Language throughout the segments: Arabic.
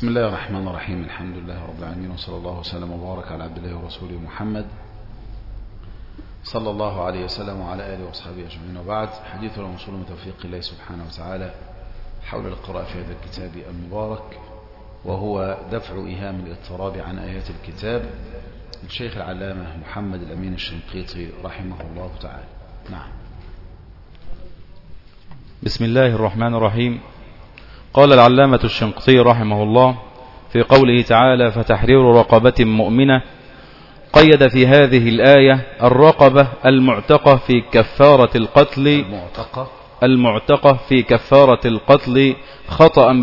بسم الله الرحمن الرحيم. الحمد لله رب العالمين، وصلى الله وسلم وبارك على عبد الله ورسوله محمد صلى الله عليه وسلم وعلى آله وصحبه أجمعين، وبعد. حديثنا موصول من توفيق الله سبحانه وتعالى حول القراءة في هذا الكتاب المبارك، وهو دفع إيهام الاضطراب عن آيات الكتاب للشيخ العلامة محمد الأمين الشنقيطي رحمه الله تعالى. نعم. بسم الله الرحمن الرحيم. قال العلامة الشنقيطي رحمه الله في قوله تعالى: فتحرير رقبة مؤمنة، قيد في هذه الآية الرقبة المعتقة في كفارة القتل، المعتقة في كفارة القتل خطأ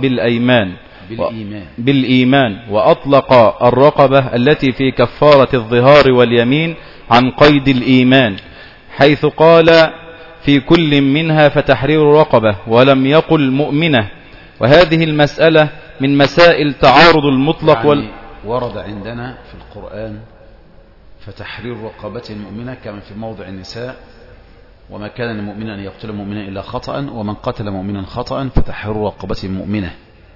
بالإيمان، وأطلق الرقبة التي في كفارة الظهار واليمين عن قيد الإيمان، حيث قال في كل منها فتحرير رقبة يعني ولم يقل مؤمنة. وهذه المسألة من مسائل تعارض المطلق ورد عندنا في القرآن فتحرير رقبة مؤمنة كما في موضع النساء: وما كان لمؤمن أن يقتل مؤمنا إلا خطأ، ومن قتل مؤمنا خطأ فتحرير رقبة مؤمنة.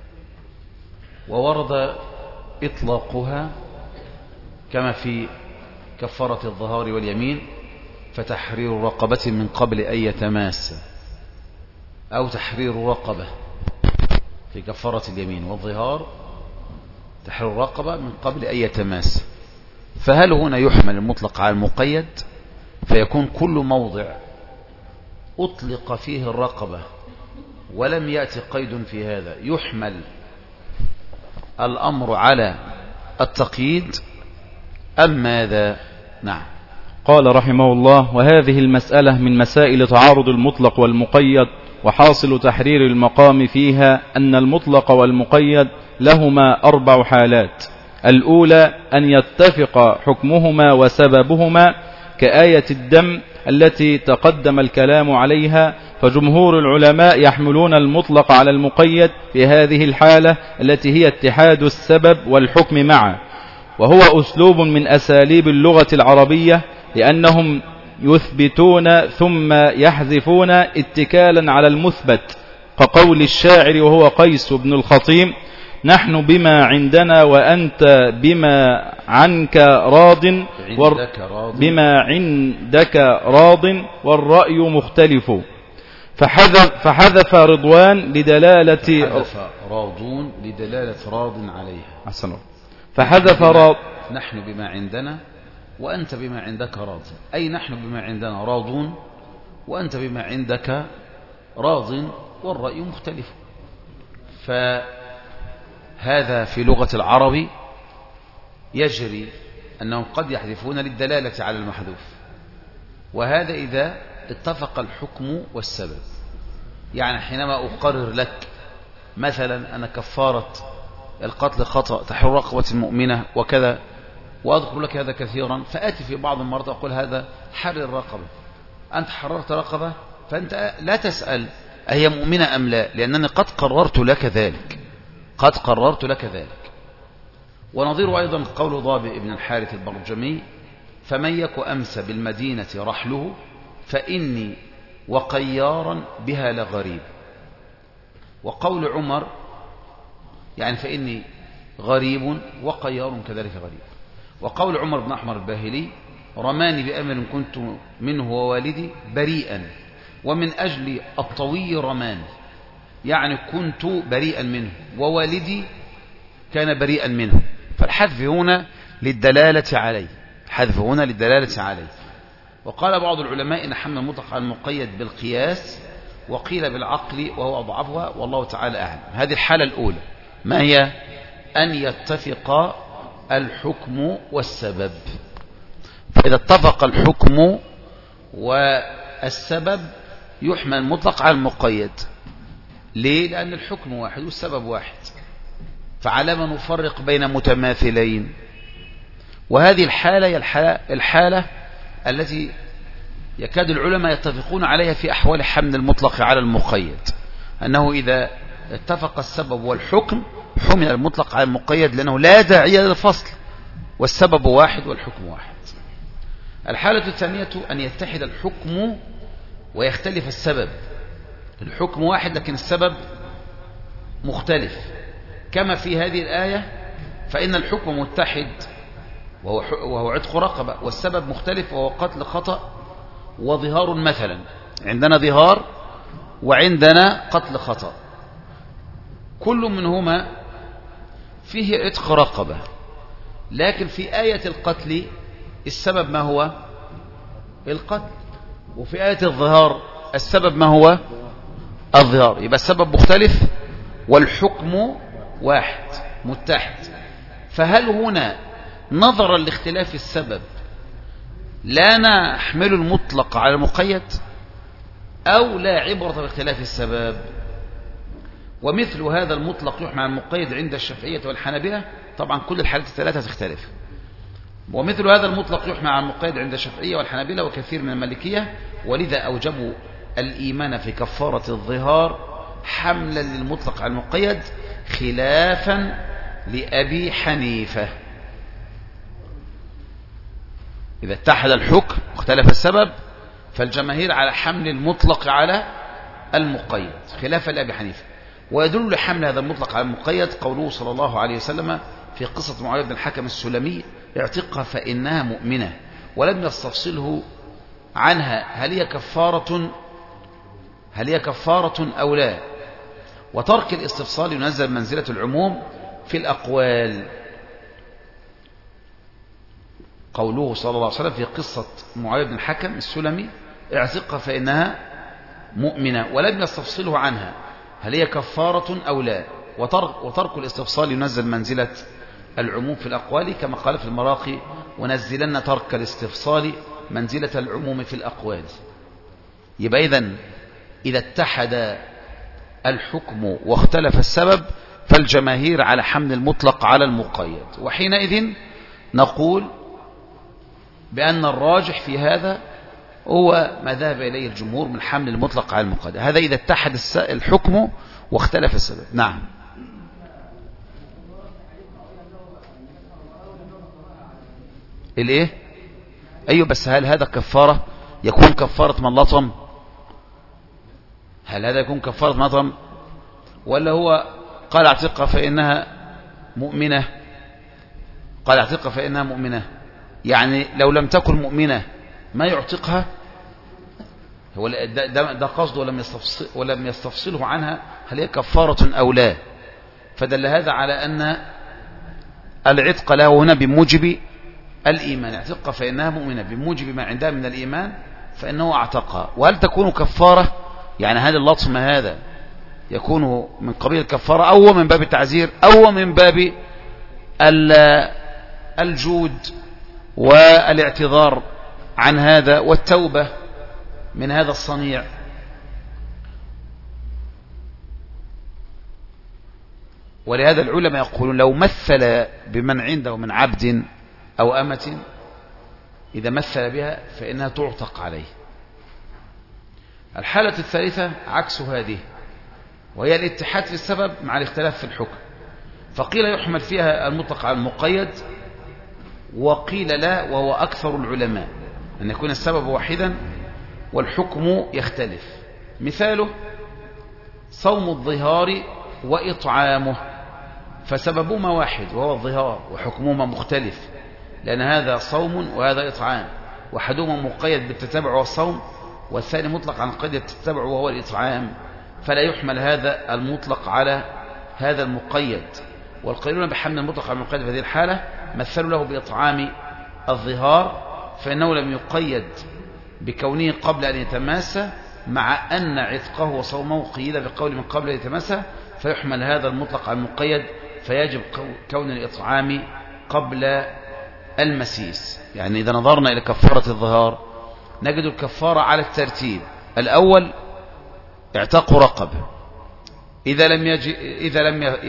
وورد إطلاقها كما في كفارة الظهار واليمين: فتحرير رقبة من قبل أن يتماس، أو تحرير رقبة في كفارة اليمين والظهار، تحرير رقبة من قبل أن يتماس. فهل هنا يحمل المطلق على المقيد، فيكون كل موضع أطلق فيه الرقبة ولم يأتي قيد في هذا يحمل الأمر على التقييد أم ماذا؟ نعم. قال رحمه الله: وهذه المسألة من مسائل تعارض المطلق والمقيد، وحاصل تحرير المقام فيها أن المطلق والمقيد لهما 4 حالات. الأولى أن يتفق حكمهما وسببهما كآية الدم التي تقدم الكلام عليها، فجمهور العلماء يحملون المطلق على المقيد في هذه الحالة التي هي اتحاد السبب والحكم معا، وهو أسلوب من أساليب اللغة العربية، لأنهم يثبتون ثم يحذفون اتكالا على المثبت، كقول الشاعر وهو قيس بن الخطيم: نحن بما عندنا وأنت بما عنك راض، بما عندك راض والرأي مختلف. فحذف رضوان لدلالة راضون لدلالة راض عليها. أحسن. فحذف راض نحن بما عندنا وأنت بما عندك راض، أي نحن بما عندنا راضون وأنت بما عندك راض والرأي مختلف. فهذا في لغة العرب يجري أنهم قد يحذفون للدلالة على المحذوف، وهذا إذا اتفق الحكم والسبب. يعني حينما أقرر لك مثلا أن كفارة القتل خطأ تحرير رقبة مؤمنة وكذا، وأذكر لك هذا كثيرا، فآتي في بعض المرات أقول هذا حرر رقبة، أنت حررت رقبة، فأنت لا تسأل أهي مؤمنة أم لا، لأنني قد قررت لك ذلك، قد قررت لك ذلك. ونظير أيضا قول ضابئ ابن الحارث البرجمي: فمن يك أمس بالمدينة رحله فإني وقيارا بها لغريب. وقول عمر يعني فإني غريب وقيار كذلك غريب. وقول عمر بن أحمر الباهلي: رماني بأمر كنت منه ووالدي بريئا، ومن أجل الطوي رماني، يعني كنت بريئا منه ووالدي كان بريئا منه. فالحذف هنا للدلالة عليه، الحذف هنا للدلالة عليه. وقال بعض العلماء إن حمل المطلق على المقيد بالقياس، وقيل بالعقل وهو أضعفها، والله تعالى أعلم. هذه الحالة الأولى، ما هي؟ أن يتفق الحكم والسبب. فإذا اتفق الحكم والسبب يحمل المطلق على المقيد. ليه؟ لأن الحكم واحد والسبب واحد، فعلى ما نفرق بين متماثلين. وهذه الحالة هي الحالة التي يكاد العلماء يتفقون عليها في أحوال حمل المطلق على المقيد، أنه إذا اتفق السبب والحكم حمل المطلق على المقيد، لأنه لا داعي للفصل، والسبب واحد والحكم واحد. الحالة الثانية أن يتحد الحكم ويختلف السبب. الحكم واحد لكن السبب مختلف، كما في هذه الآية فإن الحكم متحد وهو عتق رقبة، والسبب مختلف وهو قتل خطأ وظهار. مثلا عندنا ظهار وعندنا قتل خطأ، كل منهما فيه عتق رقبة، لكن في آية القتل السبب ما هو؟ القتل، وفي آية الظهار السبب ما هو؟ الظهار. يبقى السبب مختلف والحكم واحد متحد. فهل هنا نظرا لاختلاف السبب لا نحمل المطلق على المقيد، أو لا عبرة باختلاف السبب؟ ومثل هذا المطلق يحمل على المقيد عند الشافعية والحنابلة، طبعا كل الحالات الثلاثة تختلف. ومثل هذا المطلق يحمل على المقيد عند الشافعية والحنابلة وكثير من المالكية، ولذا أوجبوا الإيمان في كفارة الظهار حملا للمطلق على المقيد، خلافا لأبي حنيفة. إذا اتحد الحكم واختلف السبب فالجماهير على حمل المطلق على المقيد، خلافا لأبي حنيفة. ويدل لحمل هذا المطلق على المقيد قوله صلى الله عليه وسلم في قصة معاوية بن الحكم السلمي: اعتقها فإنها مؤمنة، ولم يستفصله عنها هل هي كفارة أو لا. وترك الاستفصال ينزل منزلة العموم في الأقوال. قوله صلى الله عليه وسلم في قصة معاوية بن الحكم السلمي: اعتقها فإنها مؤمنة، ولم يستفصله عنها هل هي كفارة أو لا. وترك الاستفصال ينزل منزلة العموم في الأقوال، كما قال في المراقي: ونزلن ترك الاستفصال منزلة العموم في الأقوال. يبقى إذا اتحد الحكم واختلف السبب فالجماهير على حمل المطلق على المقيد، وحينئذ نقول بأن الراجح في هذا هو ما ذهب إليه الجمهور من حمل المطلق على المقيد. هذا إذا اتحد الحكم واختلف السبب. نعم. الايه؟ ايوه، بس هل هذا كفارة يكون كفارة من لطم؟ هل هذا يكون كفارة من لطم، ولا هو قال اعتقها فإنها مؤمنة؟ قال اعتقها فإنها مؤمنة، يعني لو لم تكن مؤمنة ما يعتقها؟ هو ده قصده، ولم يستفصله عنها هل هي كفارة أو لا. فدل هذا على أن العتق له هنا بموجب الإيمان، اعتقها فإنها مؤمنة بموجب ما عندها من الإيمان فإنه اعتقها. وهل تكون كفارة، يعني هذا اللطم هذا يكون من قبيل الكفارة، أو من باب التعزير، أو من باب الجود والاعتذار عن هذا والتوبة من هذا الصنيع؟ ولهذا العلماء يقولون لو مثل بمن عنده من عبد أو أمة، إذا مثل بها فإنها تعتق عليه. الحالة الثالثة عكس هذه، وهي الاتحاد في السبب مع الاختلاف في الحكم. فقيل يحمل فيها المطلق على المقيد، وقيل لا، وهو أكثر العلماء، أن يكون السبب واحدا والحكم يختلف. مثاله صوم الظهار وإطعامه، فسببهما واحد وهو الظهار، وحكمهما مختلف، لأن هذا صوم وهذا إطعام، وأحدهما مقيد بالتتابع والصوم، والثاني مطلق عن قيد التتابع وهو الإطعام، فلا يحمل هذا المطلق على هذا المقيد. والقائلون بحمل المطلق على المقيد في هذه الحالة مثلوا له بإطعام الظهار، فإنه لم يقيد بكونه قبل أن يتماسى، مع أن عتقه وصومه قيد بقول من قبل أن يتماسى، فيحمل هذا المطلق على المقيد، فيجب كون الإطعام قبل المسيس. يعني إذا نظرنا إلى كفارة الظهار نجد الكفارة على الترتيب: الأول اعتاق رقبة، إذا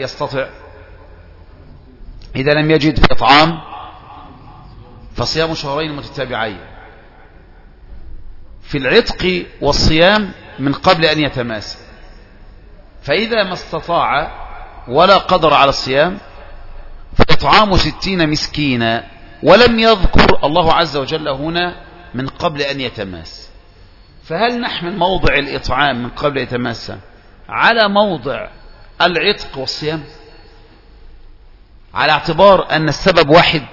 لم يجد في إطعام فصيام شهرين متتابعين. في العتق والصيام من قبل أن يتماسى، فإذا ما استطاع ولا قدر على الصيام فإطعام 60 مسكينا، ولم يذكر الله عز وجل هنا من قبل أن يتماسى. فهل نحمل موضع الإطعام من قبل أن يتماسى على موضع العتق والصيام؟ على اعتبار أن السبب واحد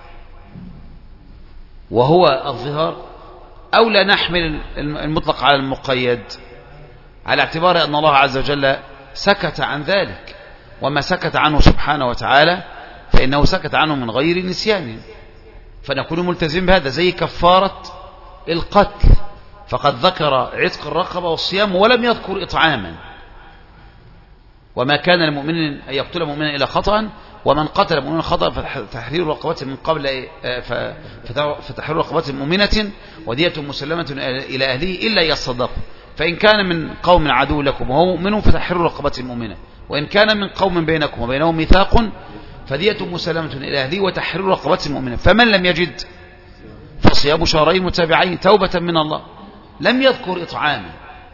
وهو الظهار، أو لا نحمل المطلق على المقيد على اعتبار أن الله عز وجل سكت عن ذلك، وما سكت عنه سبحانه وتعالى فإنه سكت عنه من غير نسيان، فنكون ملتزم بهذا. زي كفارة القتل، فقد ذكر عتق الرقبة والصيام ولم يذكر إطعاما. وما كان لمؤمن أن يقتل مؤمنا إلا خطأ، ومن قتل مؤمنا خطأ فتحرير رقبته من قبل فتحرير رقبته مؤمنة ودية مسلمة إلى أهله إلا يصدق، فإن كان من قوم عدو لكم وهو مؤمن فتحرير رقبته مؤمنة، وإن كان من قوم بينكم وبينهم ميثاق فدية مسلمة إلى أهله وتحرير رقبته مؤمنة، فمن لم يجد فصيام شهرين متابعين توبة من الله. لم يذكر إطعاما،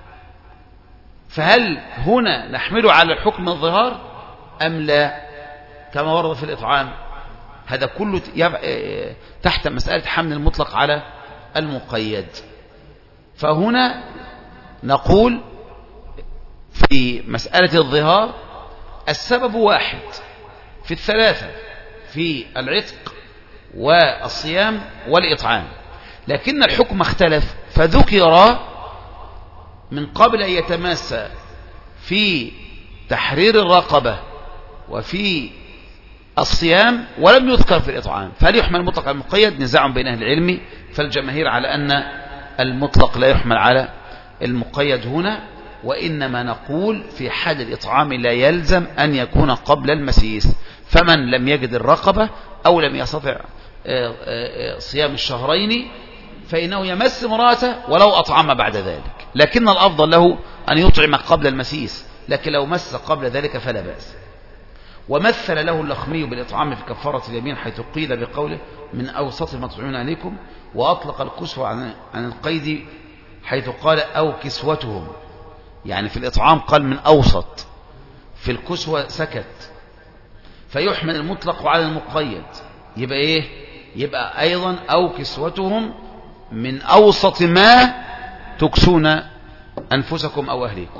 فهل هنا نحمله على الحكم الظهار أم لا كما ورد في الإطعام؟ هذا كله تحت مسألة حمل المطلق على المقيد. فهنا نقول في مسألة الظهار السبب واحد في الثلاثة، في العتق والصيام والإطعام، لكن الحكم اختلف، فذكر من قبل أن يتماسى في تحرير الرقبة وفي الصيام ولم يذكر في الإطعام، فهل يحمل المطلق على المقيد؟ نزاع بين أهل العلم، فالجماهير على أن المطلق لا يحمل على المقيد هنا، وإنما نقول في حال الإطعام لا يلزم أن يكون قبل المسيس، فمن لم يجد الرقبة أو لم يستطع صيام الشهرين فإنه يمس امرأته ولو أطعم بعد ذلك، لكن الأفضل له أن يطعم قبل المسيس، لكن لو مس قبل ذلك فلا بأس. ومثل له اللخمي بالإطعام في كفارة اليمين حيث قيل بقوله من أوسط المطعومين عليكم، وأطلق الكسوة عن القيد حيث قال أو كسوتهم، يعني في الإطعام قال من أوسط، في الكسوة سكت، فيحمل المطلق على المقيد. يبقى إيه؟ يبقى أيضا أو كسوتهم من أوسط ما تكسون أنفسكم أو أهليكم،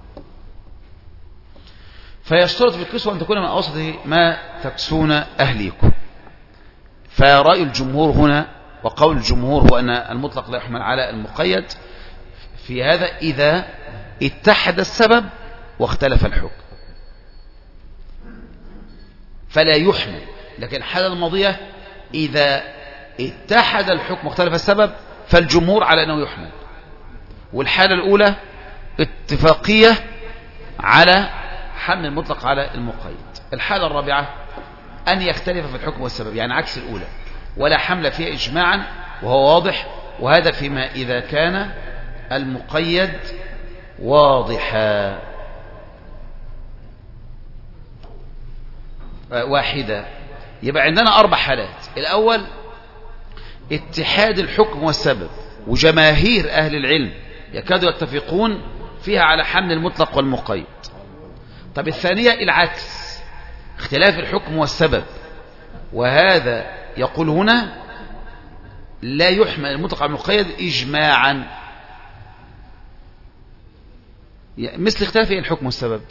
فيشترط في الكسوة أن تكون من أوسط ما تكسون أهليكم. فرأي الجمهور هنا وقول الجمهور هو أن المطلق لا يحمل على المقيد في هذا إذا اتحد السبب واختلف الحكم فلا يحمل، لكن الحالة الماضية إذا اتحد الحكم واختلف السبب فالجمهور على أنه يحمل. والحالة الأولى اتفاقية على حمل المطلق على المقيد. الحالة الرابعة أن يختلف في الحكم والسبب، يعني عكس الأولى، ولا حمل فيها إجماعا وهو واضح، وهذا فيما إذا كان المقيد واضحا. واحدة. يبقى عندنا 4 حالات. الأول اتحاد الحكم والسبب، وجماهير أهل العلم يكادوا يتفقون فيها على حمل المطلق والمقيد. طب الثانية العكس، اختلاف الحكم والسبب، وهذا يقول هنا لا يحمل المطلق على المقيد إجماعا، مثل اختلاف الحكم والسبب.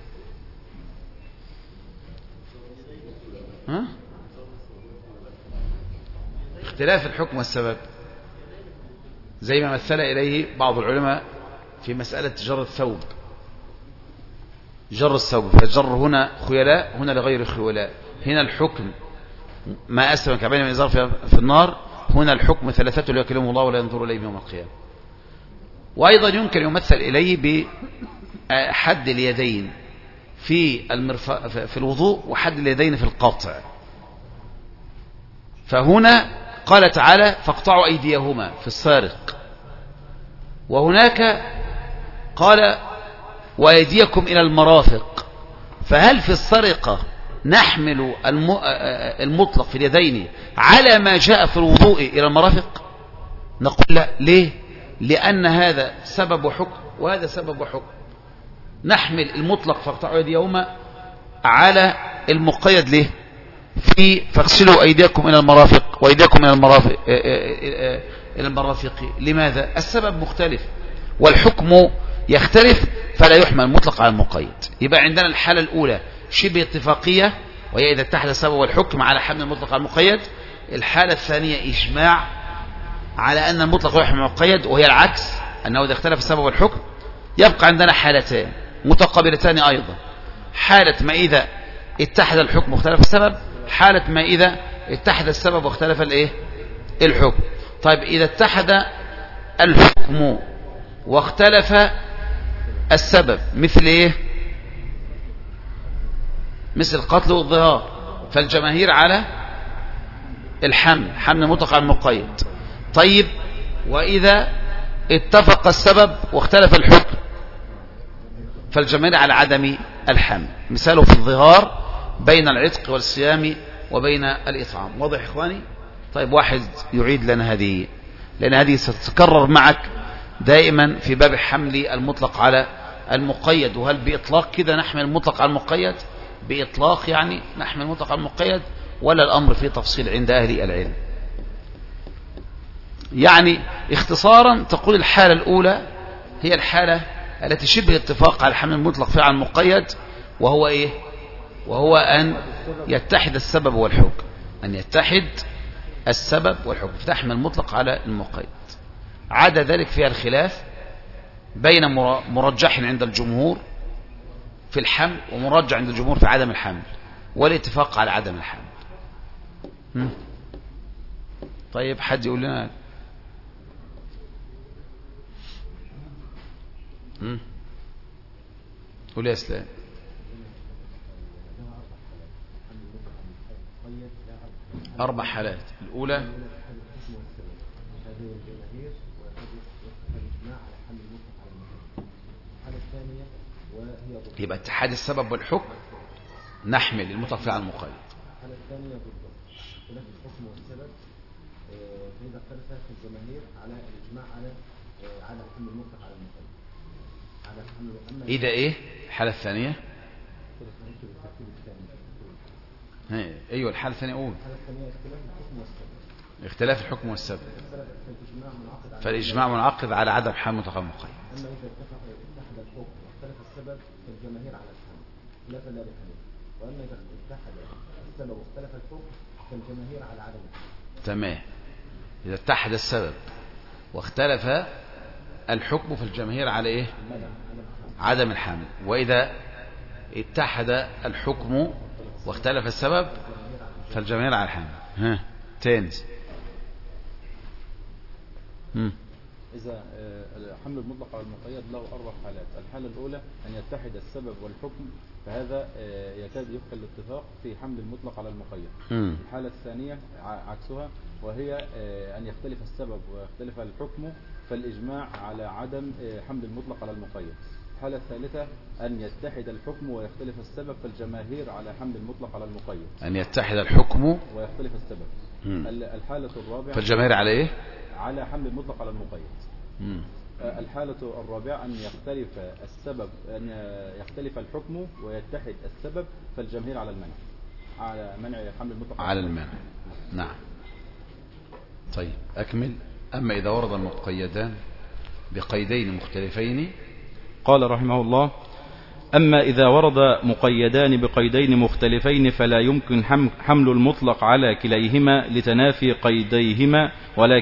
ها؟ اختلاف الحكم والسبب زي ما مثل إليه بعض العلماء في مسألة جر الثوب، جر الثوب، فالجر هنا خيلاء، هنا لغير خيلاء. هنا الحكم ما أسلم كعبين من إزار في النار، هنا الحكم 3 لا يكلمهم الله ولا ينظر إليهم يوم القيامة. وأيضا يمكن يمثل إليه بحد اليدين في الوضوء وحد اليدين في القطع. فهنا قال تعالى فاقطعوا أيديهما في السارق، وهناك قال وأيديكم إلى المرافق. فهل في السرقة نحمل المطلق في اليدين على ما جاء في الوضوء إلى المرافق؟ نقول لا. ليه؟ لأن هذا سبب وحكم وهذا سبب وحكم. نحمل المطلق فاقطعوا أيديهما على المقيد. ليه؟ في فاغسلوا أيديكم إلى المرافق وأيديكم إلى المرافق. لماذا؟ السبب مختلف والحكم يختلف، فلا يحمل المطلق على المقيد. يبقى عندنا الحالة الأولى شبه اتفاقية وهي إذا اتحد السبب والحكم على حمل المطلق على المقيد. الحالة الثانية إجماع على أن المطلق يحمل المقيد، وهي العكس، أنه إذا اختلف السبب والحكم. يبقى عندنا حالتان متقابلتان أيضا، حالة ما إذا اتحد الحكم واختلف السبب، حالة ما إذا اتحد السبب واختلف الحكم. طيب إذا اتحد الحكم واختلف السبب مثل إيه؟ مثل القتل والظهار، فالجماهير على حمل المطلق على المقيد. طيب وإذا اتفق السبب واختلف الحكم فالجماهير على عدم الحمل، مثاله في الظهار بين العتق والصيام وبين الإطعام. واضح إخواني؟ طيب واحد يعيد لنا هذه، لأن هذه ستتكرر معك دائما في باب حمل المطلق على المقيد. وهل بإطلاق كده نحمل المطلق على المقيد؟ بإطلاق يعني نحمل المطلق على المقيد، ولا الأمر فيه تفصيل عند أهل العلم؟ يعني اختصارا تقول الحالة الأولى هي الحالة التي شبه اتفاق على حمل المطلق فيها على المقيد، وهو إيه؟ وهو أن يتحد السبب والحكم، أن يتحد السبب والحكم فتحمل المطلق على المقيد. عدا ذلك فيها الخلاف بين مرجح عند الجمهور في الحمل ومرجح عند الجمهور في عدم الحمل، والاتفاق على عدم الحمل. طيب حد يقول لنا قول يا اسلام. أربع حالات. الأولى يبقى اتحاد السبب والحكم نحمل المطلق على المقيد. الحالة الثانية بالضبط اختلاف الحكم والسبب، فإذا اختلف الجماهير على الإجماع على حمل المطلق على المقيد. إذا إيه الحالة الثانية؟ أيوة الحالة الثانية قول. الحالة الثانية اختلاف الحكم والسبب. اختلاف الحكم والسبب، فالإجماع منعقد على عدم حمل المطلق على المقيد. أما إذا اتحد الحكم واختلف السبب فالجماهير على الحمل خلافا لا لحمل، وأما إذا اتحد السبب واختلف الحكم فالجماهير على عدم الحمل. تمام. إذا اتحد السبب واختلف الحكم فالجماهير على إيه؟ عدم الحمل. وإذا اتحد الحكم واختلف السبب فالجماهير على الحمل. تاني. إذا حمل المطلق على المقيد له أربع حالات. الحالة الأولى أن يتحد السبب والحكم، فهذا يكاد يخفى الاتفاق في حمل المطلق على المقيد. الحالة الثانية عكسها، وهي أن يختلف السبب ويختلف الحكم، فالإجماع على عدم حمل المطلق على المقيد. الحالة الثالثة أن يتحد الحكم ويختلف السبب، فالجماهير على حمل المطلق على المقيد. أن يتحد الحكم ويختلف السبب. الحالة الرابعة فالجماهير على إيه؟ على حمل المطلق على المقيد. الحالة الرابعة أن يختلف السبب، أن يختلف الحكم ويتحد السبب، فالجماهير على المنع، على منع حمل المطلق على المنع. نعم. طيب أكمل. أما إذا ورد المقيدان بقيدين مختلفين، قال رحمه الله: أما إذا ورد مقيدان بقيدين مختلفين فلا يمكن حمل المطلق على كليهما لتنافي قيديهما،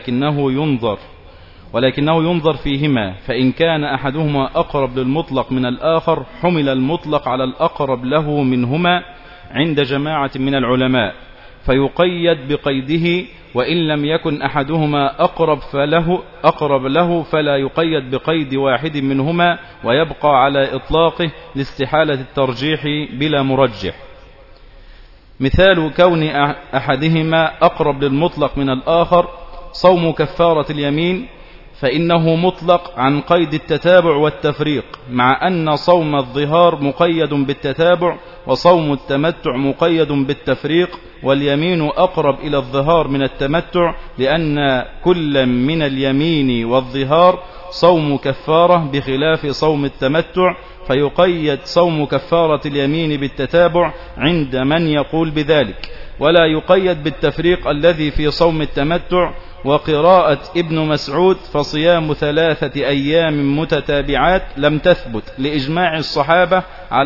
ولكنه ينظر فيهما، فإن كان أحدهما أقرب للمطلق من الآخر حمل المطلق على الأقرب له منهما عند جماعة من العلماء فيقيد بقيده، وإن لم يكن أحدهما أقرب له فلا يقيد بقيد واحد منهما ويبقى على إطلاقه لاستحالة الترجيح بلا مرجح. مثال كون أحدهما أقرب للمطلق من الآخر صوم كفارة اليمين، فإنه مطلق عن قيد التتابع والتفريق، مع أن صوم الظهار مقيد بالتتابع وصوم التمتع مقيد بالتفريق، واليمين أقرب إلى الظهار من التمتع، لأن كل من اليمين والظهار صوم كفارة بخلاف صوم التمتع، فيقيد صوم كفارة اليمين بالتتابع عند من يقول بذلك، ولا يقيد بالتفريق الذي في صوم التمتع، وقراءة ابن مسعود فصيام 3 أيام متتابعات لم تثبت لإجماع الصحابة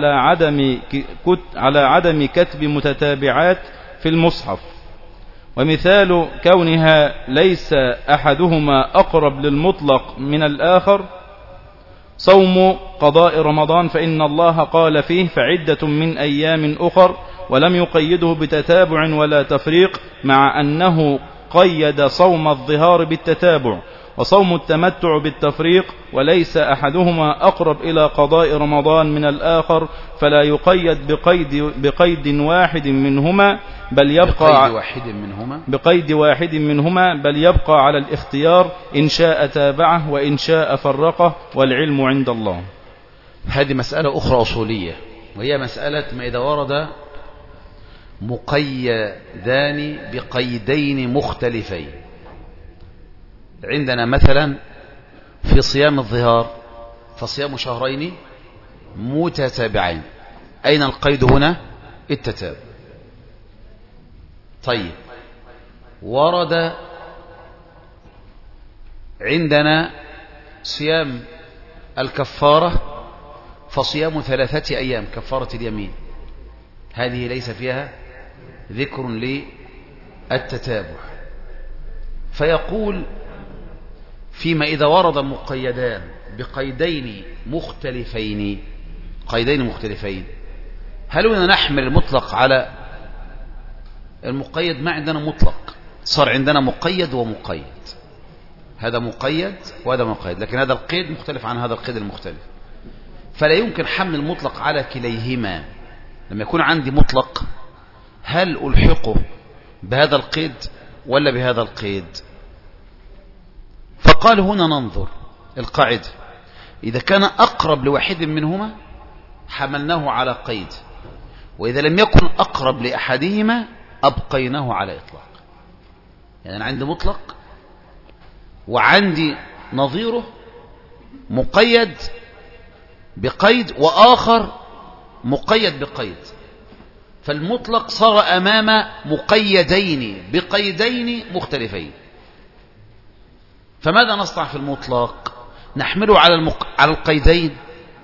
على عدم كتب متتابعات في المصحف. ومثال كونها ليس أحدهما أقرب للمطلق من الآخر صوم قضاء رمضان، فإن الله قال فيه فعدة من أيام أخر، ولم يقيده بتتابع ولا تفريق، مع أنه قيد صوم الظهار بالتتابع وصوم التمتع بالتفريق، وليس أحدهما أقرب إلى قضاء رمضان من الآخر، فلا يقيد بقيد واحد منهما بل يبقى على الاختيار، إن شاء تابعه وإن شاء فرقه، والعلم عند الله. هذه مسألة أخرى أصولية، وهي مسألة ما إذا ورد مقيدان بقيدين مختلفين. عندنا مثلا في صيام الظهار فصيام شهرين متتابعين، أين القيد هنا؟ التتابع. طيب، ورد عندنا صيام الكفارة فصيام 3 أيام كفارة اليمين، هذه ليس فيها ذكر للتتابع. فيقول فيما إذا ورد مقيدان بقيدين مختلفين، هل هنا نحمل المطلق على المقيد؟ ما عندنا مطلق، صار عندنا مقيد ومقيد، هذا مقيد وهذا مقيد، لكن هذا القيد مختلف عن هذا القيد المختلف، فلا يمكن حمل المطلق على كليهما. لما يكون عندي مطلق هل ألحقه بهذا القيد ولا بهذا القيد؟ فقال هنا ننظر القاعدة، إذا كان أقرب لواحد منهما حملناه على قيد، وإذا لم يكن أقرب لأحدهما أبقيناه على إطلاق. يعني أنا عندي مطلق وعندي نظيره مقيد بقيد وآخر مقيد بقيد، فالمطلق صار أمام مقيدين بقيدين مختلفين. فماذا نصنع في المطلق؟ نحمله على القيدين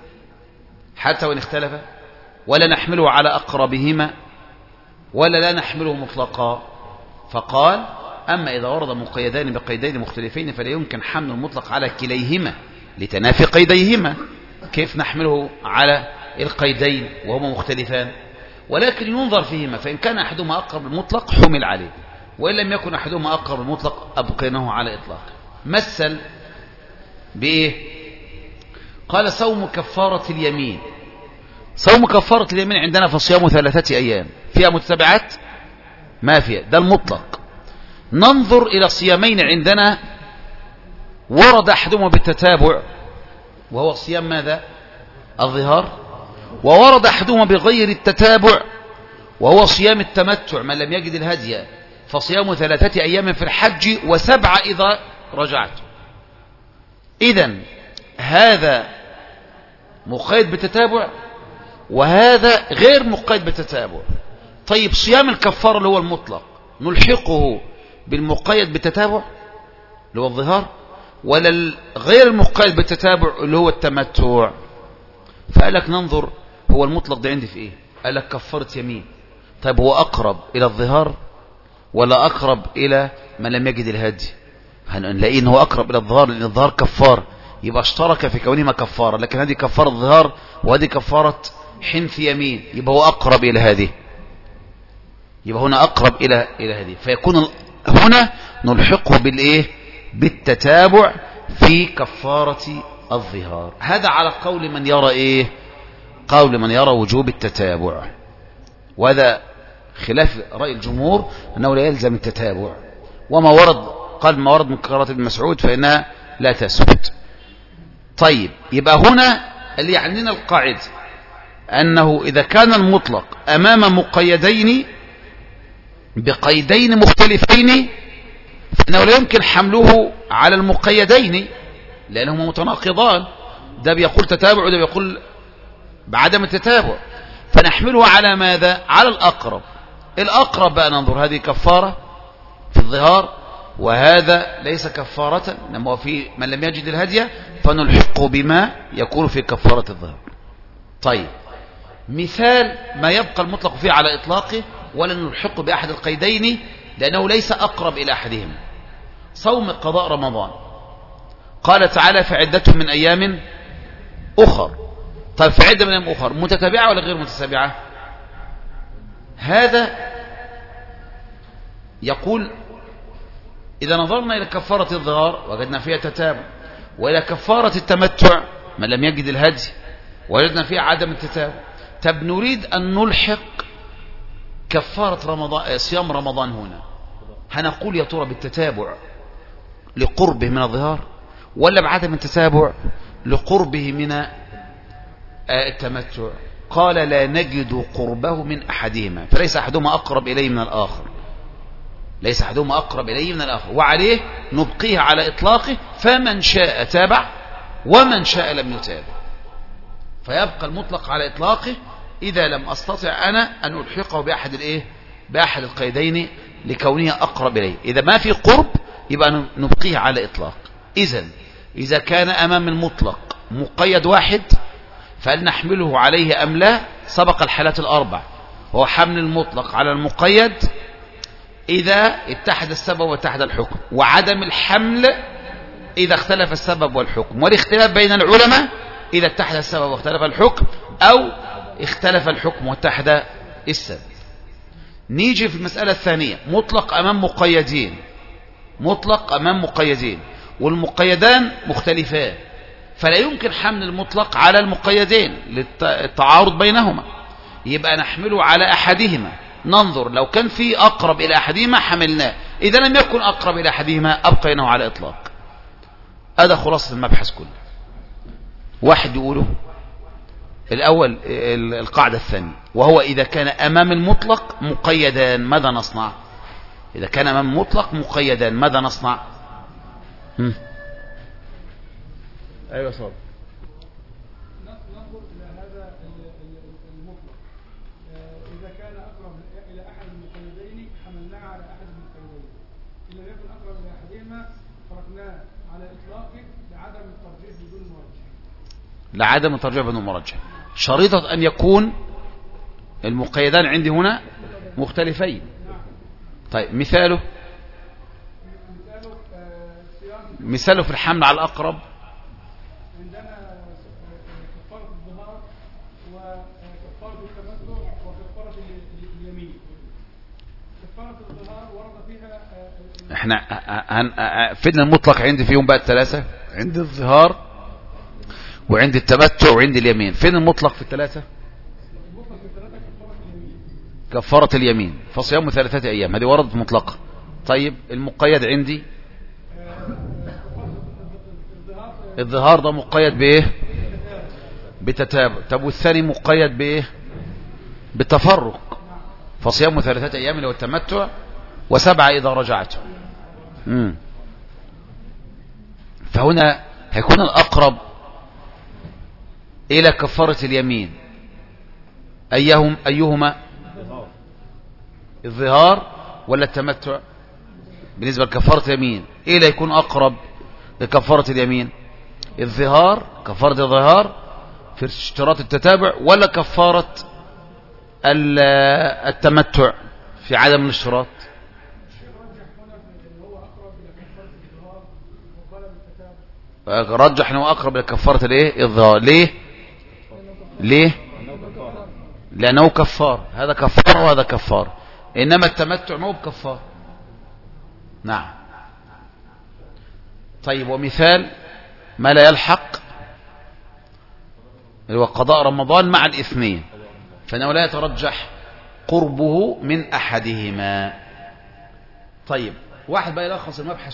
حتى وإن اختلفا، ولا نحمله على أقربهما، ولا لا نحمله مطلقا؟ فقال أما إذا ورد مقيدان بقيدين مختلفين فلا يمكن حمل المطلق على كليهما لتنافي قيديهما. كيف نحمله على القيدين وهما مختلفان؟ ولكن ينظر فيهما، فإن كان أحدهما أقرب المطلق حمل عليه، وإن لم يكن أحدهما أقرب المطلق أبقيناه على إطلاق. مثل بإيه؟ قال صوم كفارة اليمين. صوم كفارة اليمين عندنا فصيام 3 أيام، فيها متتابعات؟ ما فيها، ده المطلق. ننظر إلى صيامين عندنا ورد أحدهما بالتتابع وهو صيام ماذا؟ الظهار، وورد أحدهما بغير التتابع وهو صيام التمتع، من لم يجد الهدي فصيام 3 أيام في الحج و7 إذا رجعت. إذن هذا مقيد بالتتابع وهذا غير مقيد بالتتابع. طيب صيام الكفارة اللي هو المطلق نلحقه بالمقيد بالتتابع اللي هو الظهار، ولا غير المقيد بالتتابع اللي هو التمتع؟ فقال لك ننظر هو المطلق ده عندي في ايه؟ قال لك كفارة يمين. طيب هو أقرب إلى الظهار ولا أقرب إلى من لم يجد الهدي؟ هنلاقيه إنه أقرب إلى الظهار، لأن الظهار كفار، يبقى اشترك في كونهما كفارة، لكن هذه كفارة الظهار وهذه كفارة حنث يمين، يبقى هو أقرب إلى هذه، يبقى هنا أقرب إلى هذه، فيكون هنا نلحقه بالإيه؟ بالتتابع في كفارة الظهار. هذا على قول من يرى إيه؟ قول من يرى وجوب التتابع، وهذا خلاف رأي الجمهور أنه لا يلزم التتابع، وما ورد قال ما ورد من قراءة ابن مسعود فإنها لا تثبت. طيب يبقى هنا اللي يعنينا القاعدة أنه إذا كان المطلق أمام مقيدين بقيدين مختلفين فإنه لا يمكن حمله على المقيدين لأنهما متناقضان، ده بيقول تتابع وده بيقول بعدم التتابع، فنحمله على ماذا؟ على الأقرب. الأقرب بقى ننظر هذه كفارة في الظهار وهذا ليس كفارة، إنما هو في من لم يجد الهدي فنلحقه بما يكون في كفارة الظهر. طيب مثال ما يبقى المطلق فيه على إطلاقه ولا نلحقه بأحد القيدين لأنه ليس أقرب إلى أحدهما. صوم قضاء رمضان قال تعالى فعدة من أيام أخر. طيب فعدة من أيام أخر متتابعة ولا غير متتابعة؟ هذا يقول إذا نظرنا إلى كفارة الظهار وجدنا فيها تتابع، وإلى كفارة التمتع من لم يجد الهدي وجدنا فيها عدم التتابع. طب نريد أن نلحق كفارة رمضان صيام رمضان هنا، هنقول يا ترى بالتتابع لقربه من الظهار ولا بعدم التتابع لقربه من التمتع؟ قال لا نجد قربه من أحدهما، فليس أحدهما أقرب إليه من الآخر، ليس أحدهما أقرب إليه من الآخر، وعليه نبقيه على إطلاقه، فمن شاء تابع ومن شاء لم يتابع، فيبقى المطلق على إطلاقه إذا لم أستطع أنا أن ألحقه بأحد القيدين لكونه أقرب إليه. إذا ما في قرب يبقى نبقيه على إطلاق. إذا كان أمام المطلق مقيد واحد فهل نحمله عليه أم لا؟ سبق الحالات الأربع، هو حمل المطلق على المقيد إذا اتحد السبب واتحد الحكم، وعدم الحمل إذا اختلف السبب والحكم، والاختلاف بين العلماء إذا اتحد السبب واختلف الحكم أو اختلف الحكم واتحد السبب. نيجي في المسألة الثانية، مطلق أمام مقيدين، مطلق أمام مقيدين والمقيدان مختلفان، فلا يمكن حمل المطلق على المقيدين للتعارض بينهما، يبقى نحمله على أحدهما، ننظر لو كان في أقرب إلى أحدهما حملناه، إذا لم يكن أقرب إلى أحدهما أبقيناه على إطلاق. هذا خلاصة المبحث كله. واحد يقوله الأول القاعدة الثانية، وهو إذا كان أمام المطلق مقيدان ماذا نصنع؟ إذا كان أمام المطلق مقيدان ماذا نصنع؟ أيوة صار ننظر إلى هذا المطلق، إذا كان أقرب إلى أحد المقيدين حملناه على أحد المقيدين، إن لم يكن أقرب إلى أحدهما تركناه على إطلاقه لعدم الترجيح بدون مرجح. لعدم الترجيح بدون مرجح، شريطة أن يكون المقيدان عندي هنا مختلفين. طيب مثاله في الحمل على الأقرب عندنا كفارة الظهار وكفارة التمتع وكفارة اليمين. كفارة الظهار ورد فيها احنا فدنا المطلق عندي فيهم بقى الثلاثة، عند الظهار وعند التمتع وعند اليمين. فين المطلق في الثلاثة؟ المطلق في الثلاثة كفارة اليمين. كفارة اليمين، فصيام 3 أيام، هذه وردت مطلقة. طيب المقيد عندي الظهار ده مقيد بايه؟ بتتابع. طب والثاني مقيد بايه؟ بالتفرق، فصيام 3 أيام اللي هو التمتع و7 إذا رجعتم. فهنا هيكون الأقرب إلى كفارة اليمين أيهما؟ الظهار ولا التمتع؟ بالنسبة لكفارة اليمين إيه اللي يكون أقرب لكفارة اليمين؟ الظهار، كفارة الظهار في اشتراط التتابع، ولا كفارة التمتع في عدم الاشتراط؟ رجح انه اقرب لكفاره الايه؟ الظهار. ليه؟ لانه كفار، هذا كفار وهذا كفار، انما التمتع مو بكفار. نعم. طيب ومثال ما لا يلحق هو قضاء رمضان مع الاثنين، فانه لا يترجح قربه من احدهما. طيب واحد بقى يلخص المبحث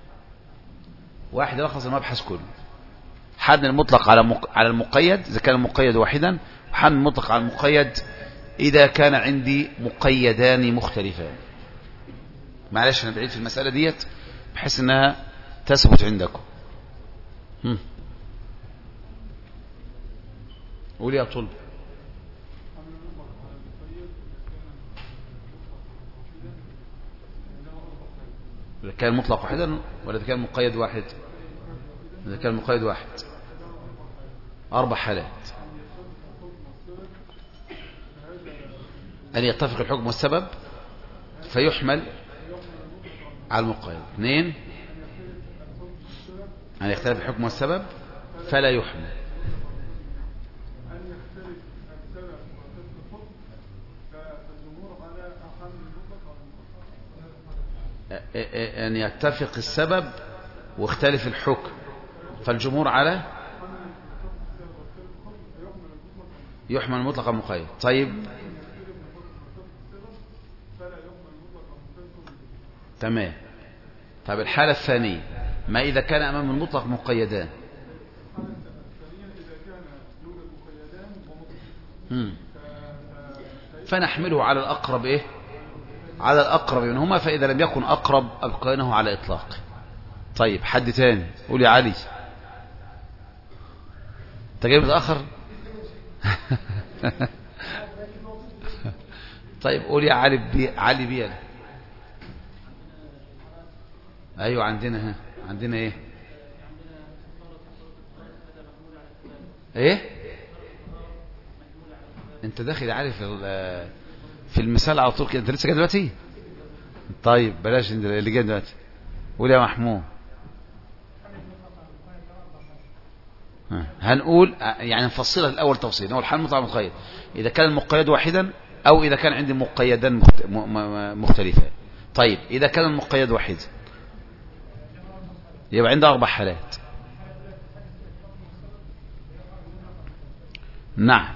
كله، حد المطلق على المقيد إذا كان المقيد واحدا، وحد المطلق على المقيد إذا كان عندي مقيدان مختلفان. معلش أنا بعيد في المسألة ديت بحيث أنها تثبت عندكم. قول يا طلب. إذا كان مطلق واحدا ولا إذا كان مقيد واحد؟ إذا كان مقيد واحد 4 حالات: أن يتفق الحكم والسبب فيحمل على المقيد. 2 أن يختلف الحكم والسبب فلا يحمل. أن يتفق السبب واختلف الحكم فالجمهور على يحمل المطلق المقيد. طيب تمام. طيب الحالة الثانية: ما إذا كان أمام المطلق مقيدان؟ فنحمله على الأقرب إيه؟ على الأقرب منهما، فإذا لم يكن أقرب أبقيناه على إطلاق. طيب حد تاني؟ قول يا علي. أنت جاي متأخر؟ طيب قول يا علي بيلا. أيوة عندنا. عندنا إيه؟ إيه؟ أنت داخل عارف في المثال على طول كده. أنت لسه جاي دلوقتي؟ طيب بلاش اللي جاي دلوقتي. قول يا محمود. هنقول يعني نفصلها الأول تفصيل. نقول حال مطلق مقيد إذا كان المقيد واحدا أو إذا كان عندي مقيدان مختلفان. طيب إذا كان المقيد واحدا يبقى عندي 4 حالات. نعم.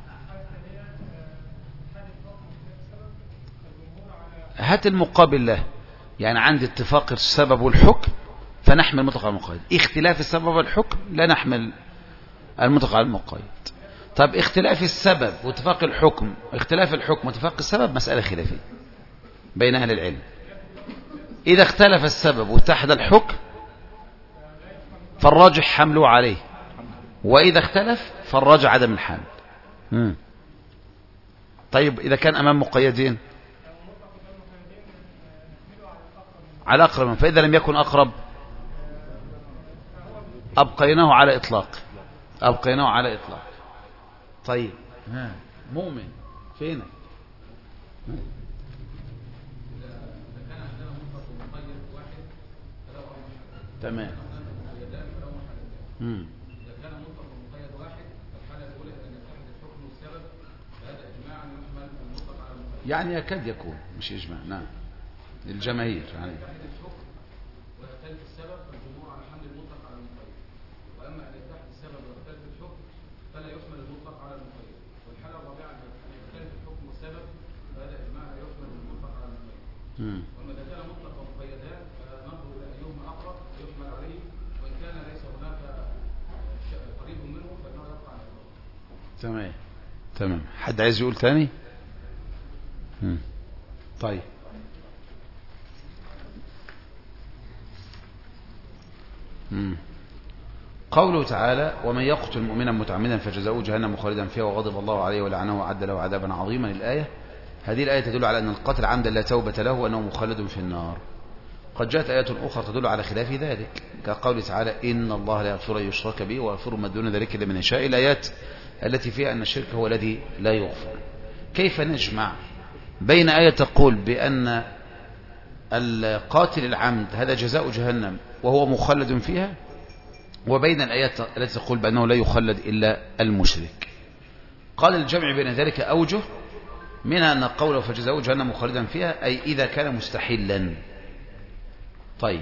هات المقابل له. يعني عندي اتفاق السبب والحكم فنحمل المطلق على المقيد. اختلاف السبب والحكم لا نحمل المطلق على المقيد. طب اختلاف السبب واتفاق الحكم، اختلاف الحكم واتفاق السبب مسألة خلافية بين أهل العلم. إذا اختلف السبب واتحد الحكم فالراجح حمله عليه، وإذا اختلف فالراجح عدم الحمل. طيب إذا كان أمام مقيدين على أقرب منه، فإذا لم يكن أقرب أبقيناه على إطلاق. أبقيناه على إطلاق. طيب مؤمن فينك؟ تمام. إذا كان مطلق ومقيد واحد فالحالة الأولى أن يتحد الحكم والسبب فهذا إجماعا يحمل المطلق على المقيد. يعني يكاد يكون مش إجماع. نعم الجماهير يعني يتحد الحكم ويختلف السبب فالجمهور على حمل المطلق على المقيد. وأما أن يتحد السبب ويختلف الحكم فلا يحمل المطلق على المقيد. والحالة الرابعة أن يختلف الحكم والسبب فهذا إجماع يحمل المطلق على المقيد. وأما إذا كان مطلق ومقيدان فننظر إلى أيهما أقرب ويحمل عليه، وإن كان ليس هناك قريب منه فإنه يبقى على الإطلاق. تمام. حد عايز يقول تاني؟ طيب قوله تعالى: ومن يقتل مؤمنا متعمدا فجزاؤه جهنم خالدا فيها وغضب الله عليه ولعنه وأعد له عذابا عظيما. الآية. هذه الآية تدل على أن القاتل عمدا لا توبة له وأنه مخلد في النار. قد جاءت آيات أخرى تدل على خلاف ذلك، كقول تعالى: إن الله لا يغفر أن يشرك به ويغفر ما دون ذلك لمن يشاء. الآيات التي فيها أن الشرك هو الذي لا يغفر. كيف نجمع بين آية تقول بأن القاتل العمد هذا جزاء جهنم وهو مخلد فيها، وبين الآيات التي تقول بأنه لا يخلد إلا المشرك؟ قال الجمع بين ذلك أوجه، منها أن قوله فجزاؤه جهنم مخلدا فيها أي إذا كان مستحلا. طيب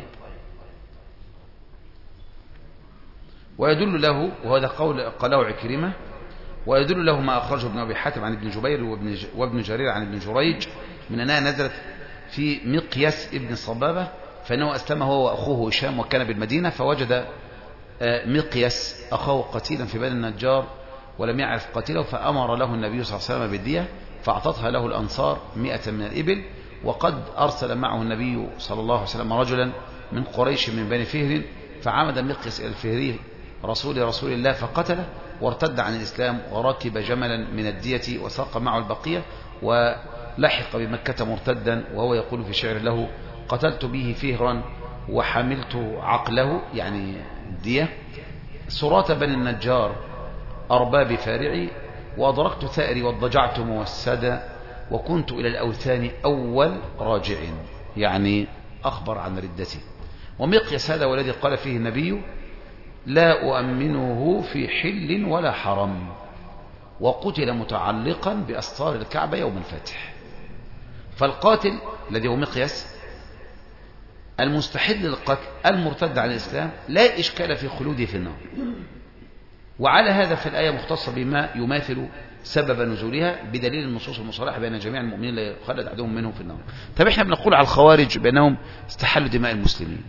ويدل له، وهذا قول قاله عكرمة، ويدل له ما أخرجه ابن أبي حاتم عن ابن جبير وابن جرير عن ابن جريج من أنها نزلت في مقياس ابن صبابة، فإنه أسلم هو وأخوه هشام وكان بالمدينة، فوجد مقياس أخاه قتيلا في بني النجار ولم يعرف قتيله، فأمر له النبي صلى الله عليه وسلم بالدية فأعطتها له الأنصار 100 من الإبل. وقد أرسل معه النبي صلى الله عليه وسلم رجلا من قريش من بني فهر، فعمد مقياس إلى الفهري رسول الله فقتله وارتد عن الإسلام وركب جملا من الدية وساق معه البقية ولحق بمكة مرتدا، وهو يقول في شعر له: قتلت به فهرا وحملت عقله يعني الدية، سراة بني النجار أرباب فارعي، وأدركت ثأري واضجعت موسدا، وكنت إلى الأوثان أول راجع، يعني أخبر عن ردته. ومقياس هذا والذي قال فيه النبي لا أؤمنه في حل ولا حرم، وقتل متعلقا بأستار الكعبة يوم الفتح. فالقاتل الذي هو مقياس المستحل للقتل المرتد عن الإسلام لا إشكال في خلوده في النار. وعلى هذا في الآية مختصة بما يماثل سبب نزولها بدليل النصوص المصالحة بين جميع المؤمنين لا يخلد أحدهم منهم في النار. طب احنا بنقول على الخوارج بأنهم استحلوا دماء المسلمين،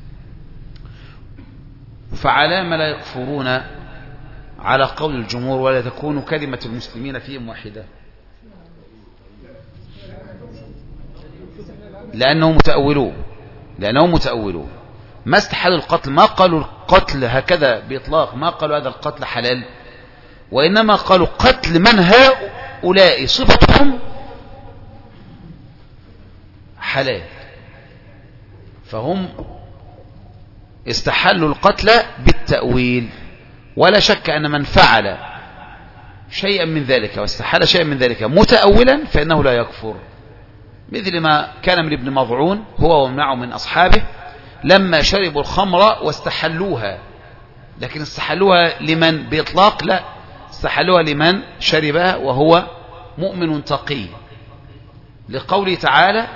فعلى ما لا يكفرون على قول الجمهور ولا تكون كلمة المسلمين فيهم واحدة؟ لأنهم متأولون ما استحلوا القتل، ما قالوا القتل هكذا بإطلاق، ما قالوا هذا القتل حلال، وإنما قالوا قتل من هؤلاء صفتهم حلال، فهم استحلوا القتل بالتأويل. ولا شك أن من فعل شيئا من ذلك واستحل شيئا من ذلك متأولا فإنه لا يكفر، مثل ما كان من ابن مضعون هو ومعه من أصحابه لما شربوا الخمر واستحلوها، لكن استحلوها لمن بإطلاق؟ لا، استحلوها لمن شربها وهو مؤمن تقي، لقوله تعالى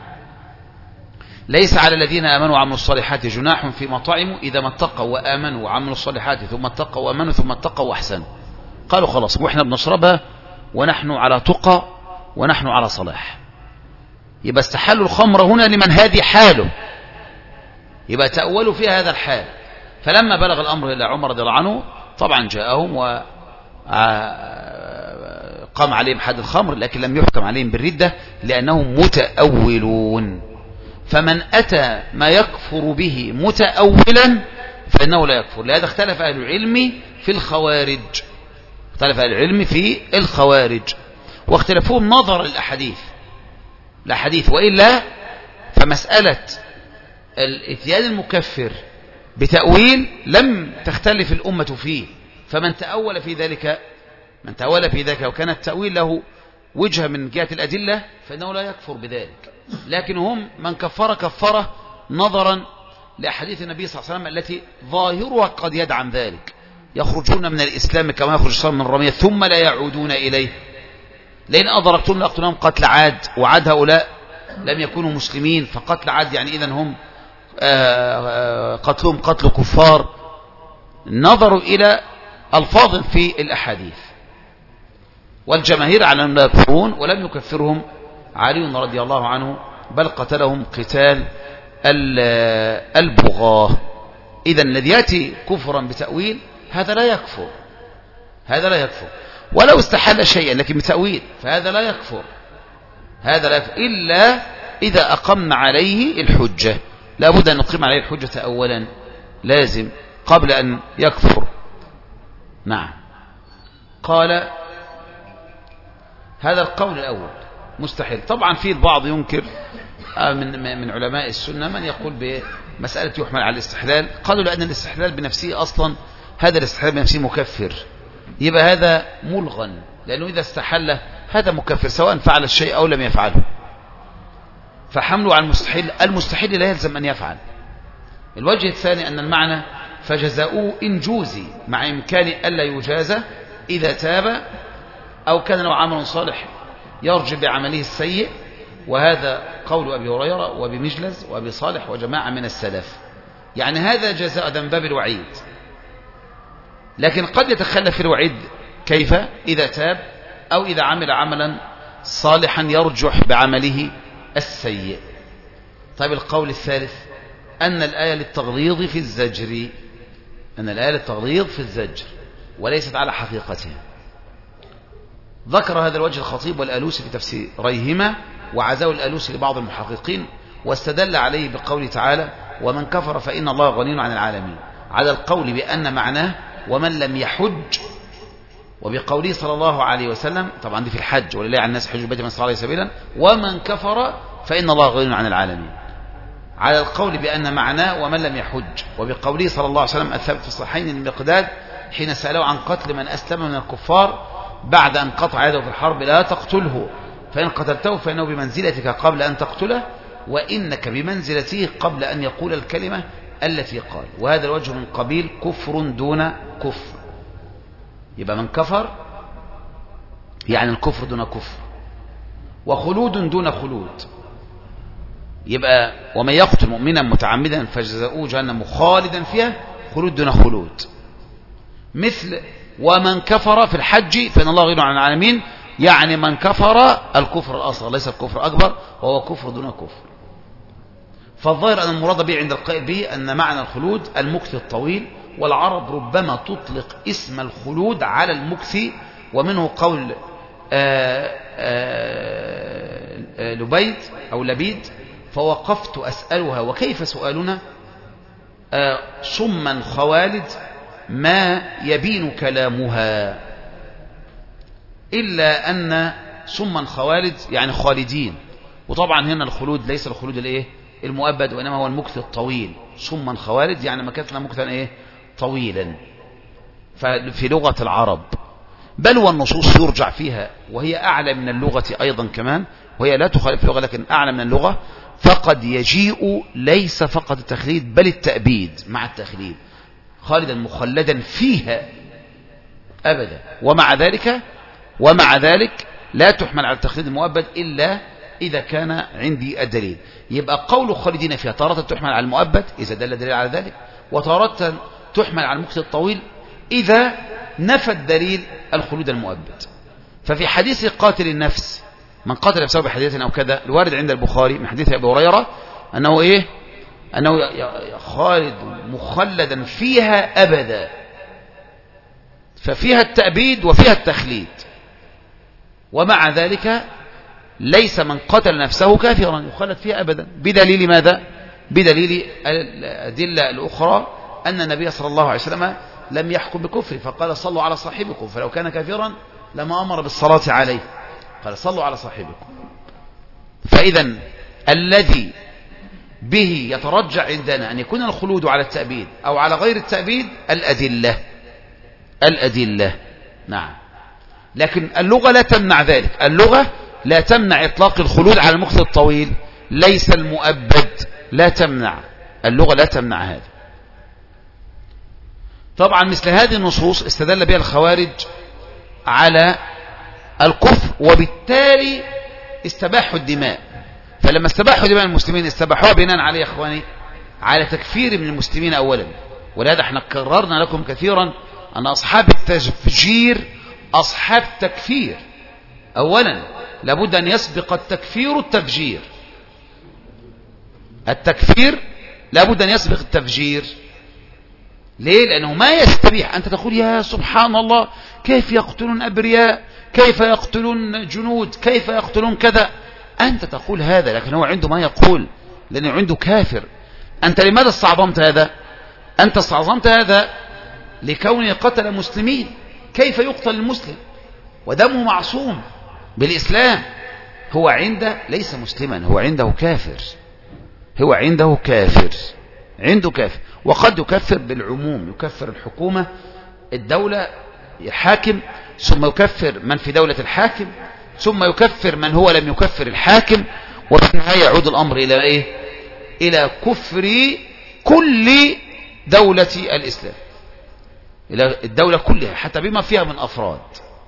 ليس على الذين آمنوا وعملوا الصالحات جناح فيما طعموا إذا ما اتقوا وآمنوا وعملوا الصالحات ثم اتقوا وآمنوا ثم اتقوا وأحسنوا. قالوا خلاص وإحنا بنشربها ونحن على تقى ونحن على صلاح، يبقى استحلوا الخمر هنا لمن هذه حاله، يبقى تأولوا فيها هذا الحال. فلما بلغ الأمر إلى عمر رضي الله عنه طبعا جاءهم وقام عليهم حد الخمر، لكن لم يحكم عليهم بالردة لأنهم متأولون. فمن أتى ما يكفر به متأولا فإنه لا يكفر. لهذا اختلف أهل العلم في الخوارج، واختلفوهم نظر الأحاديث، وإلا فمسألة الاتيان المكفر بتأويل لم تختلف الأمة فيه، فمن تأول في ذلك وكان التأويل له وجهة من جهة الأدلة فإنه لا يكفر بذلك. لكن هم من كفره نظرا لأحاديث النبي صلى الله عليه وسلم التي ظاهرها قد يدعم ذلك، يخرجون من الإسلام كما يخرج الشيطان من الرمية ثم لا يعودون إليه، لئن أدركتم لأقتلنهم قتل عاد، وعاد هؤلاء لم يكونوا مسلمين، فقتل عاد يعني إذن هم قتلهم قتل كفار. نظروا إلى ألفاظ في الأحاديث، والجماهير على أن لا يكفرون، ولم يكفرهم علي رضي الله عنه، بل قتلهم قتال البغاة. إذن الذي يأتي كفرا بتأويل هذا لا يكفر، ولو استحل شيئا لكن بتأويل فهذا لا يكفر، إلا إذا أقمنا عليه الحجة. لا بد أن نقيم عليه الحجة أولا، لازم قبل أن يكفر. نعم. قال هذا القول الأول مستحيل. طبعا في البعض ينكر من علماء السنة من يقول بمسألة يحمل على الاستحلال، قالوا لأن الاستحلال بنفسه أصلا هذا الاستحلال بنفسه مكفر، يبقى هذا ملغى، لأنه إذا استحل هذا مكفر سواء فعل الشيء أو لم يفعله، فحمله على المستحيل لا يلزم أن يفعل. الوجه الثاني أن المعنى فجزاؤه إن جوزي، مع إمكان ألا يجازى إذا تاب أو كان له عمل صالح يرجع بعمله السيء، وهذا قول أبي هريرة وأبي مجلز وأبي صالح وجماعة من السلف، يعني هذا جزاء من باب الوعيد. لكن قد يتخلف الوعيد كيف؟ إذا تاب أو إذا عمل عملا صالحا يرجح بعمله السيء. طيب القول الثالث أن الآية للتغليظ في الزجر، وليست على حقيقتها. ذكر هذا الوجه الخطيب والآلوسي في تفسيريهما، وعزاه الآلوسي لبعض المحققين، واستدل عليه بقوله تعالى ومن كفر فإن الله غني عن العالمين، على القول بأن معناه ومن لم يحج، وبقوله صلى الله عليه وسلم طبعا دي في الحج ولله على الناس حج البيت من استطاع إليه سبيلا، ومن كفر فإن الله غني عن العالمين. على القول بأن معناه ومن لم يحج، وبقوله صلى الله عليه وسلم الثابت في الصحيحين المقداد حين سألوا عن قتل من أسلم من الكفار بعد أن قطع يده في الحرب: لا تقتله، فإن قتلته فإنه بمنزلتك قبل أن تقتله، وإنك بمنزلته قبل أن يقول الكلمة التي قال. وهذا الوجه من قبيل كفر دون كفر. يبقى من كفر يعني الكفر دون كفر، وخلود دون خلود. يبقى ومن يقتل مؤمنا متعمدا فجزاؤه جهنم خالدا فيها خلود دون خلود. مثل ومن كفر في الحج فإن الله غني عن العالمين، يعني من كفر الكفر الأصغر ليس الكفر الأكبر، وهو كفر دون كفر. فالظاهر أن المراد به عند القائل به أن معنى الخلود المكث الطويل، والعرب ربما تطلق اسم الخلود على المكث، ومنه قول لبيد أو لبيد: فوقفت أسألها وكيف سؤالنا صما خوالد ما يبين كلامها، إلا أن صما خوالد يعني خالدين. وطبعا هنا الخلود ليس الخلود الايه المؤبد، وإنما هو المكث الطويل. صما خوالد يعني مكثنا مكثا ايه طويلا. ففي لغة العرب بل والنصوص يرجع فيها، وهي أعلى من اللغة أيضا كمان، وهي لا تخالف اللغة لكن أعلى من اللغة، فقد يجيء ليس فقط التخليد بل التأبيد مع التخليد: خالدا مخلدا فيها أبدا. ومع ذلك لا تحمل على التخليد المؤبد إلا إذا كان عندي الدليل. يبقى قول خالدين فيها تارة تحمل على المؤبد إذا دل دليل على ذلك، وتارة تحمل على المكث الطويل إذا نفى الدليل الخلود المؤبد. ففي حديث قاتل النفس: من قاتل بسبب حديث أو كذا، الوارد عند البخاري من حديث أبي هريرة أنه خالد مخلدا فيها أبدا. ففيها التأبيد وفيها التخليد. ومع ذلك ليس من قتل نفسه كافرا يخلد فيها أبدا. بدليل ماذا؟ بدليل الأدلة الأخرى أن النبي صلى الله عليه وسلم لم يحكم بكفر، فقال: صلوا على صاحبكم، فلو كان كافرا لما أمر بالصلاة عليه، قال: صلوا على صاحبكم. فإذا الذي به يترجع عندنا أن يكون الخلود على التأبيد أو على غير التأبيد الأدلة. نعم. لكن اللغة لا تمنع ذلك. اللغة لا تمنع إطلاق الخلود على المكث الطويل، ليس المؤبد، لا تمنع اللغة، لا تمنع هذا. طبعا مثل هذه النصوص استدل بها الخوارج على الكفر، وبالتالي استباحوا الدماء. فلما استباحوا دماء المسلمين استباحوها بناء عليه يا اخواني على تكفير من المسلمين أولا. ولهذا احنا كررنا لكم كثيرا أن أصحاب التفجير أصحاب تكفير. أولا لابد أن يسبق التكفير التفجير. التكفير لابد أن يسبق التفجير. ليه؟ لأنه ما يستبيح أنت تقول: يا سبحان الله، كيف يقتلون أبرياء، كيف يقتلون جنود، كيف يقتلون كذا. أنت تقول هذا، لكن هو عنده ما يقول، لأنه عنده كافر. أنت لماذا استعظمت هذا؟ أنت استعظمت هذا لكونه قتل مسلمين. كيف يقتل المسلم ودمه معصوم بالإسلام؟ هو عنده ليس مسلما، هو عنده كافر. عنده كافر. وقد يكفر بالعموم، يكفر الحكومة الدولة الحاكم، ثم يكفر من في دولة الحاكم، ثم يكفر من هو لم يكفر الحاكم، وفي النهاية يعود الأمر إلى إيه؟ إلى كفر كل دولة الإسلام، إلى الدولة كلها حتى بما فيها من أفراد.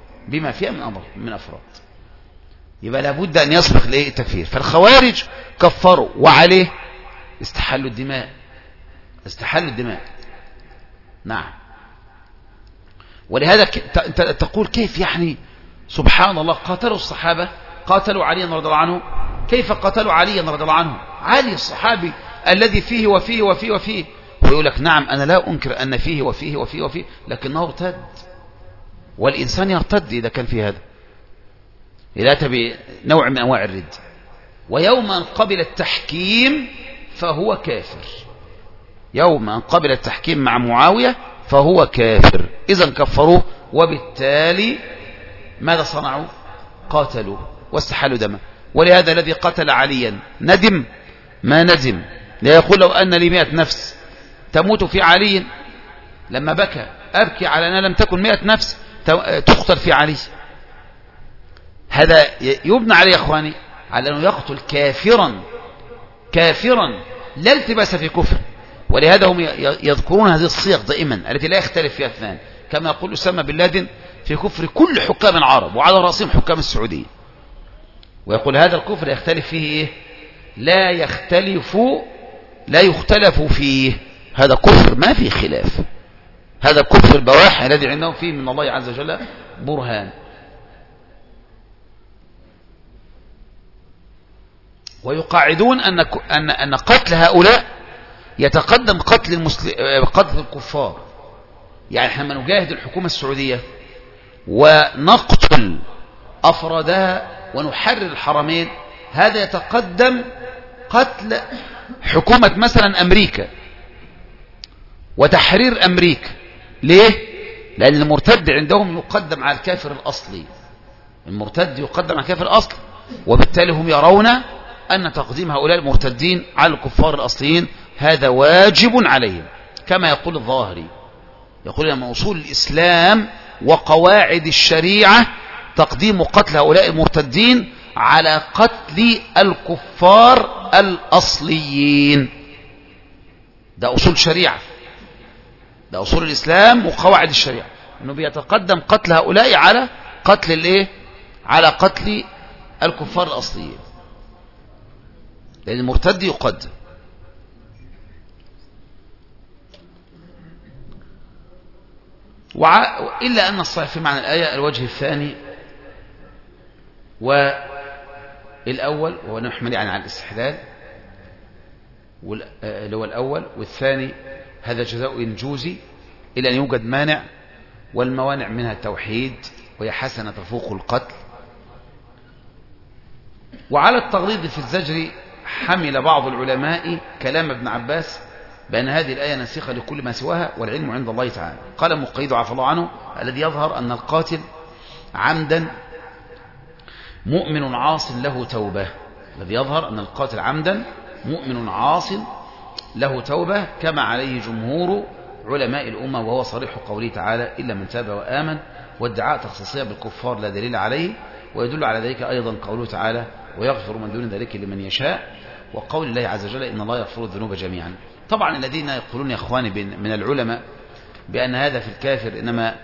يبقى لابد أن يسبق ليه التكفير. فالخوارج كفروا وعليه استحلوا الدماء. نعم. ولهذا تقول: كيف يعني سبحان الله قاتلوا الصحابة، قاتلوا علي رضي الله عنه، كيف قاتلوا علي رضي الله عنه؟ علي الصحابي الذي فيه وفيه وفيه وفيه. ويقول لك: نعم أنا لا أنكر أن فيه وفيه وفيه وفيه، لكنه ارتد. والإنسان يرتد إذا كان في هذا، إذا أتى بنوع من أنواع الرد. ويوم أن قبل التحكيم فهو كافر. يوم أن قبل التحكيم مع معاوية فهو كافر. إذن كفروه، وبالتالي ماذا صنعوا؟ قاتلوا واستحلوا دمه. ولهذا الذي قتل عليا ندم؟ ما ندم، لا يقول لو أن لي 100 نفس تموت في علي لما بكى أبكي على أنها لم تكن 100 نفس تقتل في علي. هذا يبنى عليه يا أخواني على أنه يقتل كافرا لا التباس في كفر. ولهذا هم يذكرون هذه الصيغ دائما التي لا يختلف فيها اثنان، كما يقول أسامة بن لادن في كفر كل حكام العرب وعلى رأسهم حكام السعودية، ويقول هذا الكفر يختلف فيه إيه؟ لا يختلف فيه، هذا كفر ما فيه خلاف، هذا كفر البواح الذي عندهم فيه من الله عز وجل برهان. ويقاعدون أن قتل هؤلاء يتقدم قتل الكفار. يعني احنا لما نجاهد الحكومة السعودية ونقتل أفرادها ونحرر الحرمين، هذا يتقدم قتل حكومة مثلا أمريكا وتحرير أمريكا. ليه؟ لأن المرتد عندهم يقدم على الكافر الأصلي، المرتد يقدم على الكافر الأصلي، وبالتالي هم يرون أن تقديم هؤلاء المرتدين على الكفار الأصليين هذا واجب عليهم. كما يقول الظاهري، يقول أن أصول الإسلام وقواعد الشريعة تقديم قتل هؤلاء المرتدين على قتل الكفار الأصليين. ده أصول شريعة، ده أصول الإسلام وقواعد الشريعة، أنه بيتقدم قتل هؤلاء على قتل الإيه؟ على قتل الكفار الأصليين، لأن المرتد يقدم. إلا أن الصحيح في معنى الآية الوجه الثاني والأول، وهو نحمل يعني على الاستحلال، اللي هو الأول، والثاني هذا جزاء جوزي إلى أن يوجد مانع، والموانع منها التوحيد وهي حسنة تفوق القتل. وعلى التغليظ في الزجر حمل بعض العلماء كلام ابن عباس بأن هذه الآية ناسخة لكل ما سواها والعلم عند الله تعالى. قال مقيد عفى الله عنه: الذي يظهر أن القاتل عمدا مؤمن عاص له توبة. الذي يظهر أن القاتل عمدا مؤمن عاص له توبة، كما عليه جمهور علماء الأمة، وهو صريح قوله تعالى: إلا من تاب وآمن. والدعاء تخصيصية بالكفار لا دليل عليه، ويدل على ذلك أيضا قوله تعالى: ويغفر من دون ذلك لمن يشاء، وقول الله عز وجل: إن الله يغفر الذنوب جميعا. طبعا الذين يقولون يا إخواني من العلماء بأن هذا في الكافر، إنما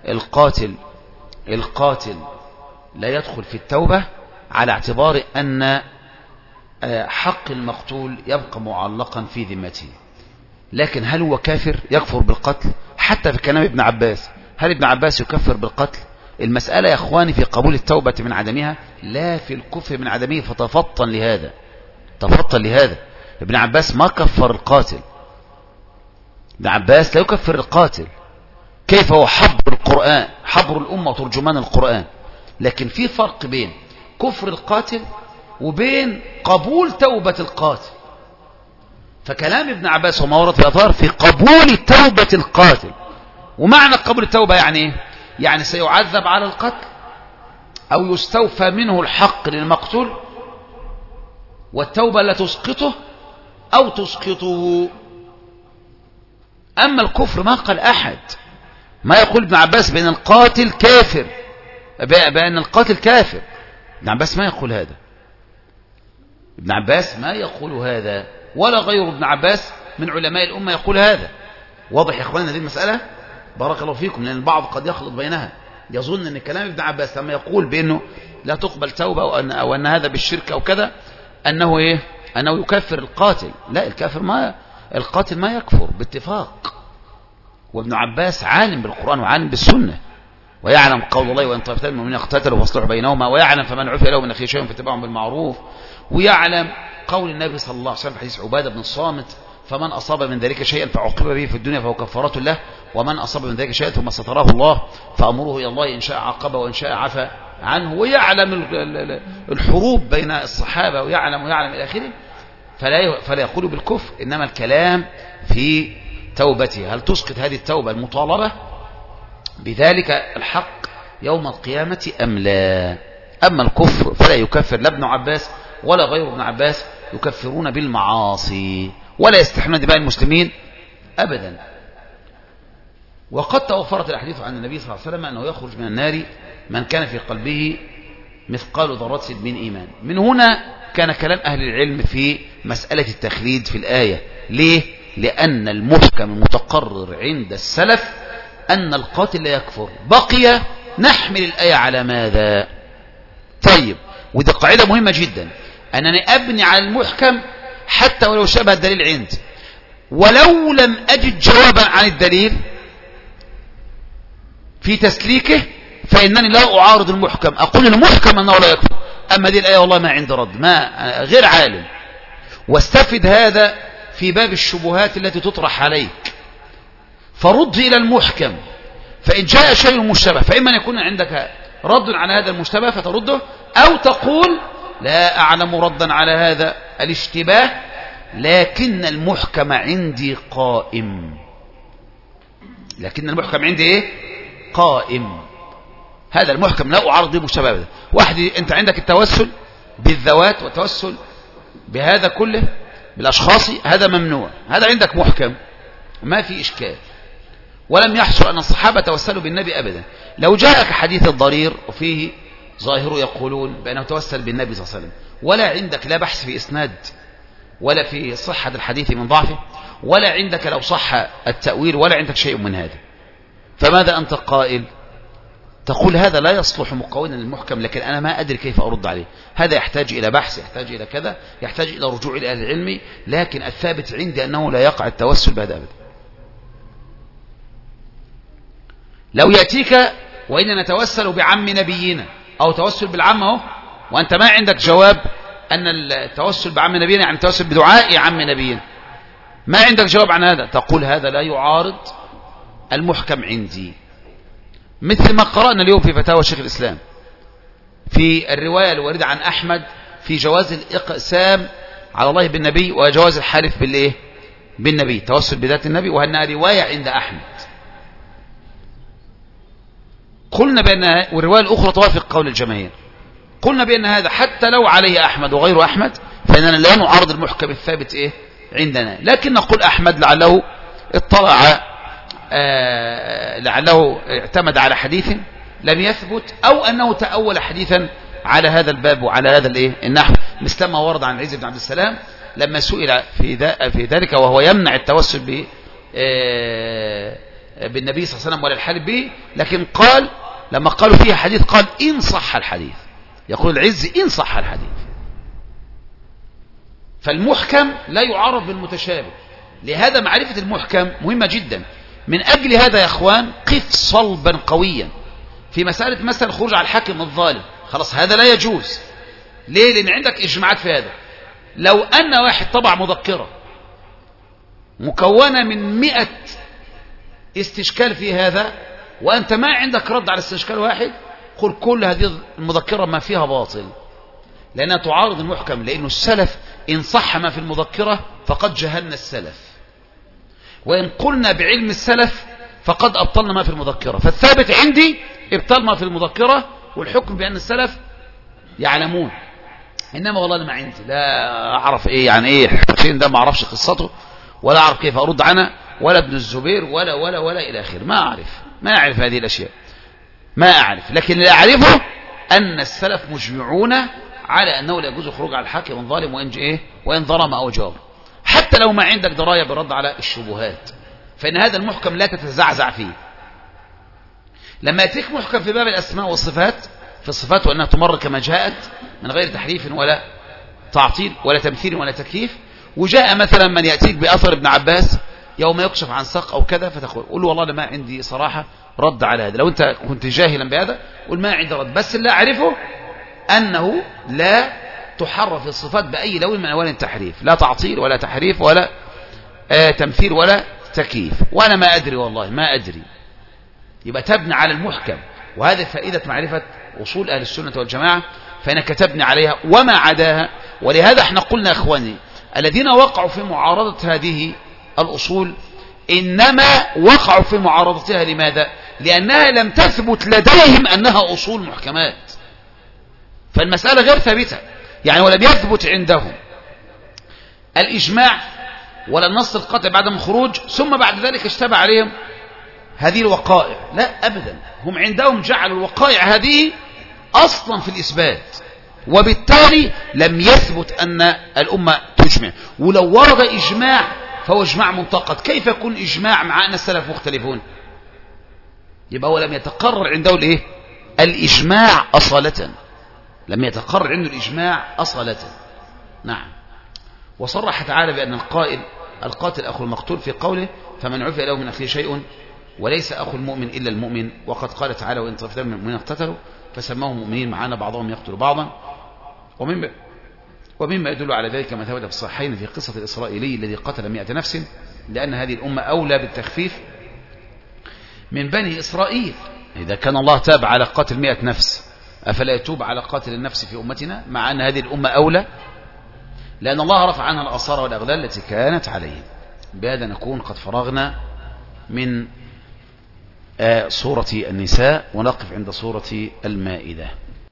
القاتل لا يدخل في التوبة، على اعتبار أن حق المقتول يبقى معلقا في ذمته. لكن هل هو كافر يكفر بالقتل؟ حتى في كلام ابن عباس، هل ابن عباس يكفر بالقتل؟ المسألة يا إخواني في قبول التوبة من عدمها، لا في الكفر من عدمه. فتفطن لهذا. ابن عباس ما كفر القاتل، ابن عباس لا يكفر القاتل. كيف هو حبر القرآن، حبر الأمة وترجمان القرآن. لكن في فرق بين كفر القاتل وبين قبول توبة القاتل. فكلام ابن عباس وما ورد في الأثار في قبول توبة القاتل. ومعنى قبول التوبة يعني ايه؟ يعني سيعذب على القتل، أو يستوفى منه الحق للمقتول، والتوبة لا تسقطه أو تسقطه. أما الكفر ما قال أحد، ما يقول ابن عباس بأن القاتل كافر، بأن القاتل كافر. ابن عباس ما يقول هذا، ابن عباس ما يقول هذا، ولا غير ابن عباس من علماء الأمة يقول هذا. واضح يا إخواننا هذه المسألة؟ بارك الله فيكم. لأن البعض قد يخلط بينها، يظن أن كلام ابن عباس لما يقول بأنه لا تقبل توبة أو أن هذا بالشرك أو كذا، أنه إيه؟ أنه يكفر القاتل. لا، القاتل ما يكفر باتفاق. وابن عباس عالم بالقرآن وعالم بالسنة، ويعلم قول الله: وإن طائفتان من المؤمنين اقتتلوا فاصلحوا بينهما، ويعلم فمن عفي له من أخيه شيء فاتباع بالمعروف، ويعلم قول النبي صلى الله عليه وسلم في حديث عبادة بن الصامت: فمن أصاب من ذلك شيئا فعوقب به في الدنيا فهو كفارة له، ومن أصاب من ذلك شيئا ثم ستره الله فأمره إلى الله، إن شاء عاقبه وإن شاء عفى عنه. ويعلم الحروب بين الصحابة، ويعلم إلى آخره. فلا يقول بالكفر، إنما الكلام في توبته. هل تسقط هذه التوبة المطالبة بذلك الحق يوم القيامة أم لا؟ أما الكفر فلا يكفر لا ابن عباس ولا غير ابن عباس، يكفرون بالمعاصي. ولا يستحمون دماء المسلمين أبدا. وقد توفرت الأحاديث عن النبي صلى الله عليه وسلم أنه يخرج من النار من كان في قلبه مثقال ذرة من إيمان. من هنا كان كلام أهل العلم في مسألة التخليد في الآية. ليه؟ لأن المحكم المتقرر عند السلف أن القاتل لا يكفر. بقي نحمل الآية على ماذا؟ طيب، ودي قاعدة مهمة جدا، أنني أبني على المحكم حتى ولو شبه الدليل عندي، ولو لم أجد جوابا عن الدليل في تسليكه فإنني لا أعارض المحكم، أقول المحكم أنه لا يكفر. أما دي الآية والله ما عند رد، ما غير عالم. واستفد هذا في باب الشبهات التي تطرح عليك، فرد إلى المحكم، فإن جاء شيء مشتبه فإما أن يكون عندك رد على هذا المشتبه فترده، أو تقول لا أعلم ردا على هذا الاشتباه لكن المحكم عندي قائم. لكن المحكم عندي إيه؟ قائم. هذا المحكم لا أعارض المشتبه ده. واحد أنت عندك التوسل بالذوات والتوسل بهذا كله بالأشخاص، هذا ممنوع، هذا عندك محكم ما في إشكال، ولم يحصل أن الصحابة توسلوا بالنبي أبدا. لو جاءك حديث الضرير وفيه ظاهر يقولون بأنه توسل بالنبي صلى الله عليه وسلم، ولا عندك لا بحث في إسناد ولا في صحة الحديث من ضعفه، ولا عندك لو صح التأويل، ولا عندك شيء من هذا، فماذا أنت قائل؟ تقول هذا لا يصلح مقاولا للمحكم، لكن أنا ما أدري كيف أرد عليه، هذا يحتاج إلى بحث، يحتاج إلى كذا، يحتاج إلى رجوع إلى أهل العلم، لكن الثابت عندي أنه لا يقع التوسل بهذا أبدا. لو يأتيك وإن نتوسل بعم نبينا أو توسل بالعم وأنت ما عندك جواب أن التوسل بعم نبينا يعني التوسل بدعاء عم نبينا، ما عندك جواب عن هذا، تقول هذا لا يعارض المحكم عندي. مثل ما قرأنا اليوم في فتاوى شيخ الإسلام في الرواية الواردة عن أحمد في جواز الإقسام على الله بالنبي وجواز الحلف بالإيه؟ بالنبي، توسل بذات النبي، وأنها رواية عند أحمد. قلنا بأن والرواية الأخرى توافق قول الجماهير، قلنا بأن هذا حتى لو عليه أحمد وغير أحمد فإننا لا نعارض المحكم الثابت إيه؟ عندنا، لكن نقول أحمد لعله اطلع لعله اعتمد على حديث لم يثبت، أو أنه تأول حديثا على هذا الباب وعلى هذا الإيه؟ النحو، مثل ما ورد عن عز بن عبد السلام لما سئل في ذلك وهو يمنع التوسل بالنبي صلى الله عليه وسلم ولا الحلف به، لكن قال لما قالوا فيه حديث قال إن صح الحديث، يقول العز إن صح الحديث. فالمحكم لا يعارض بالمتشابه، لهذا معرفة المحكم مهمة جدا. من أجل هذا يا أخوان قف صلبا قويا في مسألة مثلا الخروج على الحاكم الظالم، خلاص هذا لا يجوز. ليه؟ لأن عندك إجماعات في هذا. لو أن واحد طبع مذكرة مكونة من 100 استشكال في هذا وأنت ما عندك رد على استشكال واحد، قل كل هذه المذكرة ما فيها باطل، لأنها تعارض المحكم، لأن السلف إن صح ما في المذكرة فقد جهلنا السلف، وإن قلنا بعلم السلف فقد أبطلنا ما في المذكرة. فالثابت عندي ابطال ما في المذكرة والحكم بأن السلف يعلمون، إنما والله أنا ما عندي لا أعرف إيه يعني إيه حسين ده، ما أعرفش قصته ولا أعرف كيف أرد عنها، ولا ابن الزبير ولا إلى آخر، ما أعرف هذه الأشياء، ما أعرف. لكن اللي أعرفه أن السلف مجمعون على أنه لا يجوز الخروج على الحاكم الظالم وإن ظلم أو جار، حتى لو ما عندك دراية بالرد على الشبهات، فإن هذا المحكم لا تتزعزع فيه. لما يأتيك محكم في باب الأسماء والصفات، في الصفات وأنها تمر كما جاءت من غير تحريف ولا تعطيل ولا تمثيل ولا تكييف، وجاء مثلا من يأتيك بأثر ابن عباس يوم يكشف عن ساق أو كذا، فتقول قل والله أنا ما عندي صراحة رد على هذا. لو أنت كنت جاهلا بهذا قل ما عندي رد، بس اللي أعرفه أنه لا تحرف الصفات بأي لون من ألوان التحريف، لا تعطيل ولا تحريف ولا تمثيل ولا تكييف، وأنا ما أدري والله ما أدري. يبقى تبني على المحكم، وهذه فائدة معرفة أصول أهل السنة والجماعة، فإنك تبني عليها وما عداها. ولهذا احنا قلنا أخواني الذين وقعوا في معارضة هذه الأصول إنما وقعوا في معارضتها لماذا؟ لأنها لم تثبت لديهم أنها أصول محكمات، فالمسألة غير ثابتة يعني، ولم يثبت عندهم الإجماع ولا النص القاطع بعدم الخروج ثم بعد ذلك اشتبه عليهم هذه الوقائع. لا أبدا، هم عندهم جعلوا الوقائع هذه أصلا في الإثبات، وبالتالي لم يثبت أن الأمة تجمع. ولو ورد إجماع فهو إجماع منتقد. كيف يكون إجماع مع أن السلف مختلفون؟ يبقى هو لم يتقرر عنده الإيه؟ الإجماع أصالة، لم يتقرر عنده الإجماع أصالة. نعم. وصرح تعالى بأن القاتل أخو المقتول في قوله فمن عفي له من أخيه شيء وليس أخو المؤمن إلا المؤمن. وقد قال تعالى وإن طائفتان من المؤمنين اقتتلوا فسموهم مؤمنين معنا بعضهم يقتل بعضا. ومما يدل على ذلك ما ثبت في الصحيحين في قصة الإسرائيلي الذي قتل 100 نفس، لأن هذه الأمة أولى بالتخفيف من بني إسرائيل. إذا كان الله تاب على قاتل 100 نفس أفلا يتوب على قاتل النفس في أمتنا، مع أن هذه الأمة أولى، لأن الله رفع عنها الأصار والأغلال التي كانت عليهم. بهذا نكون قد فرغنا من سورة النساء ونقف عند سورة المائدة.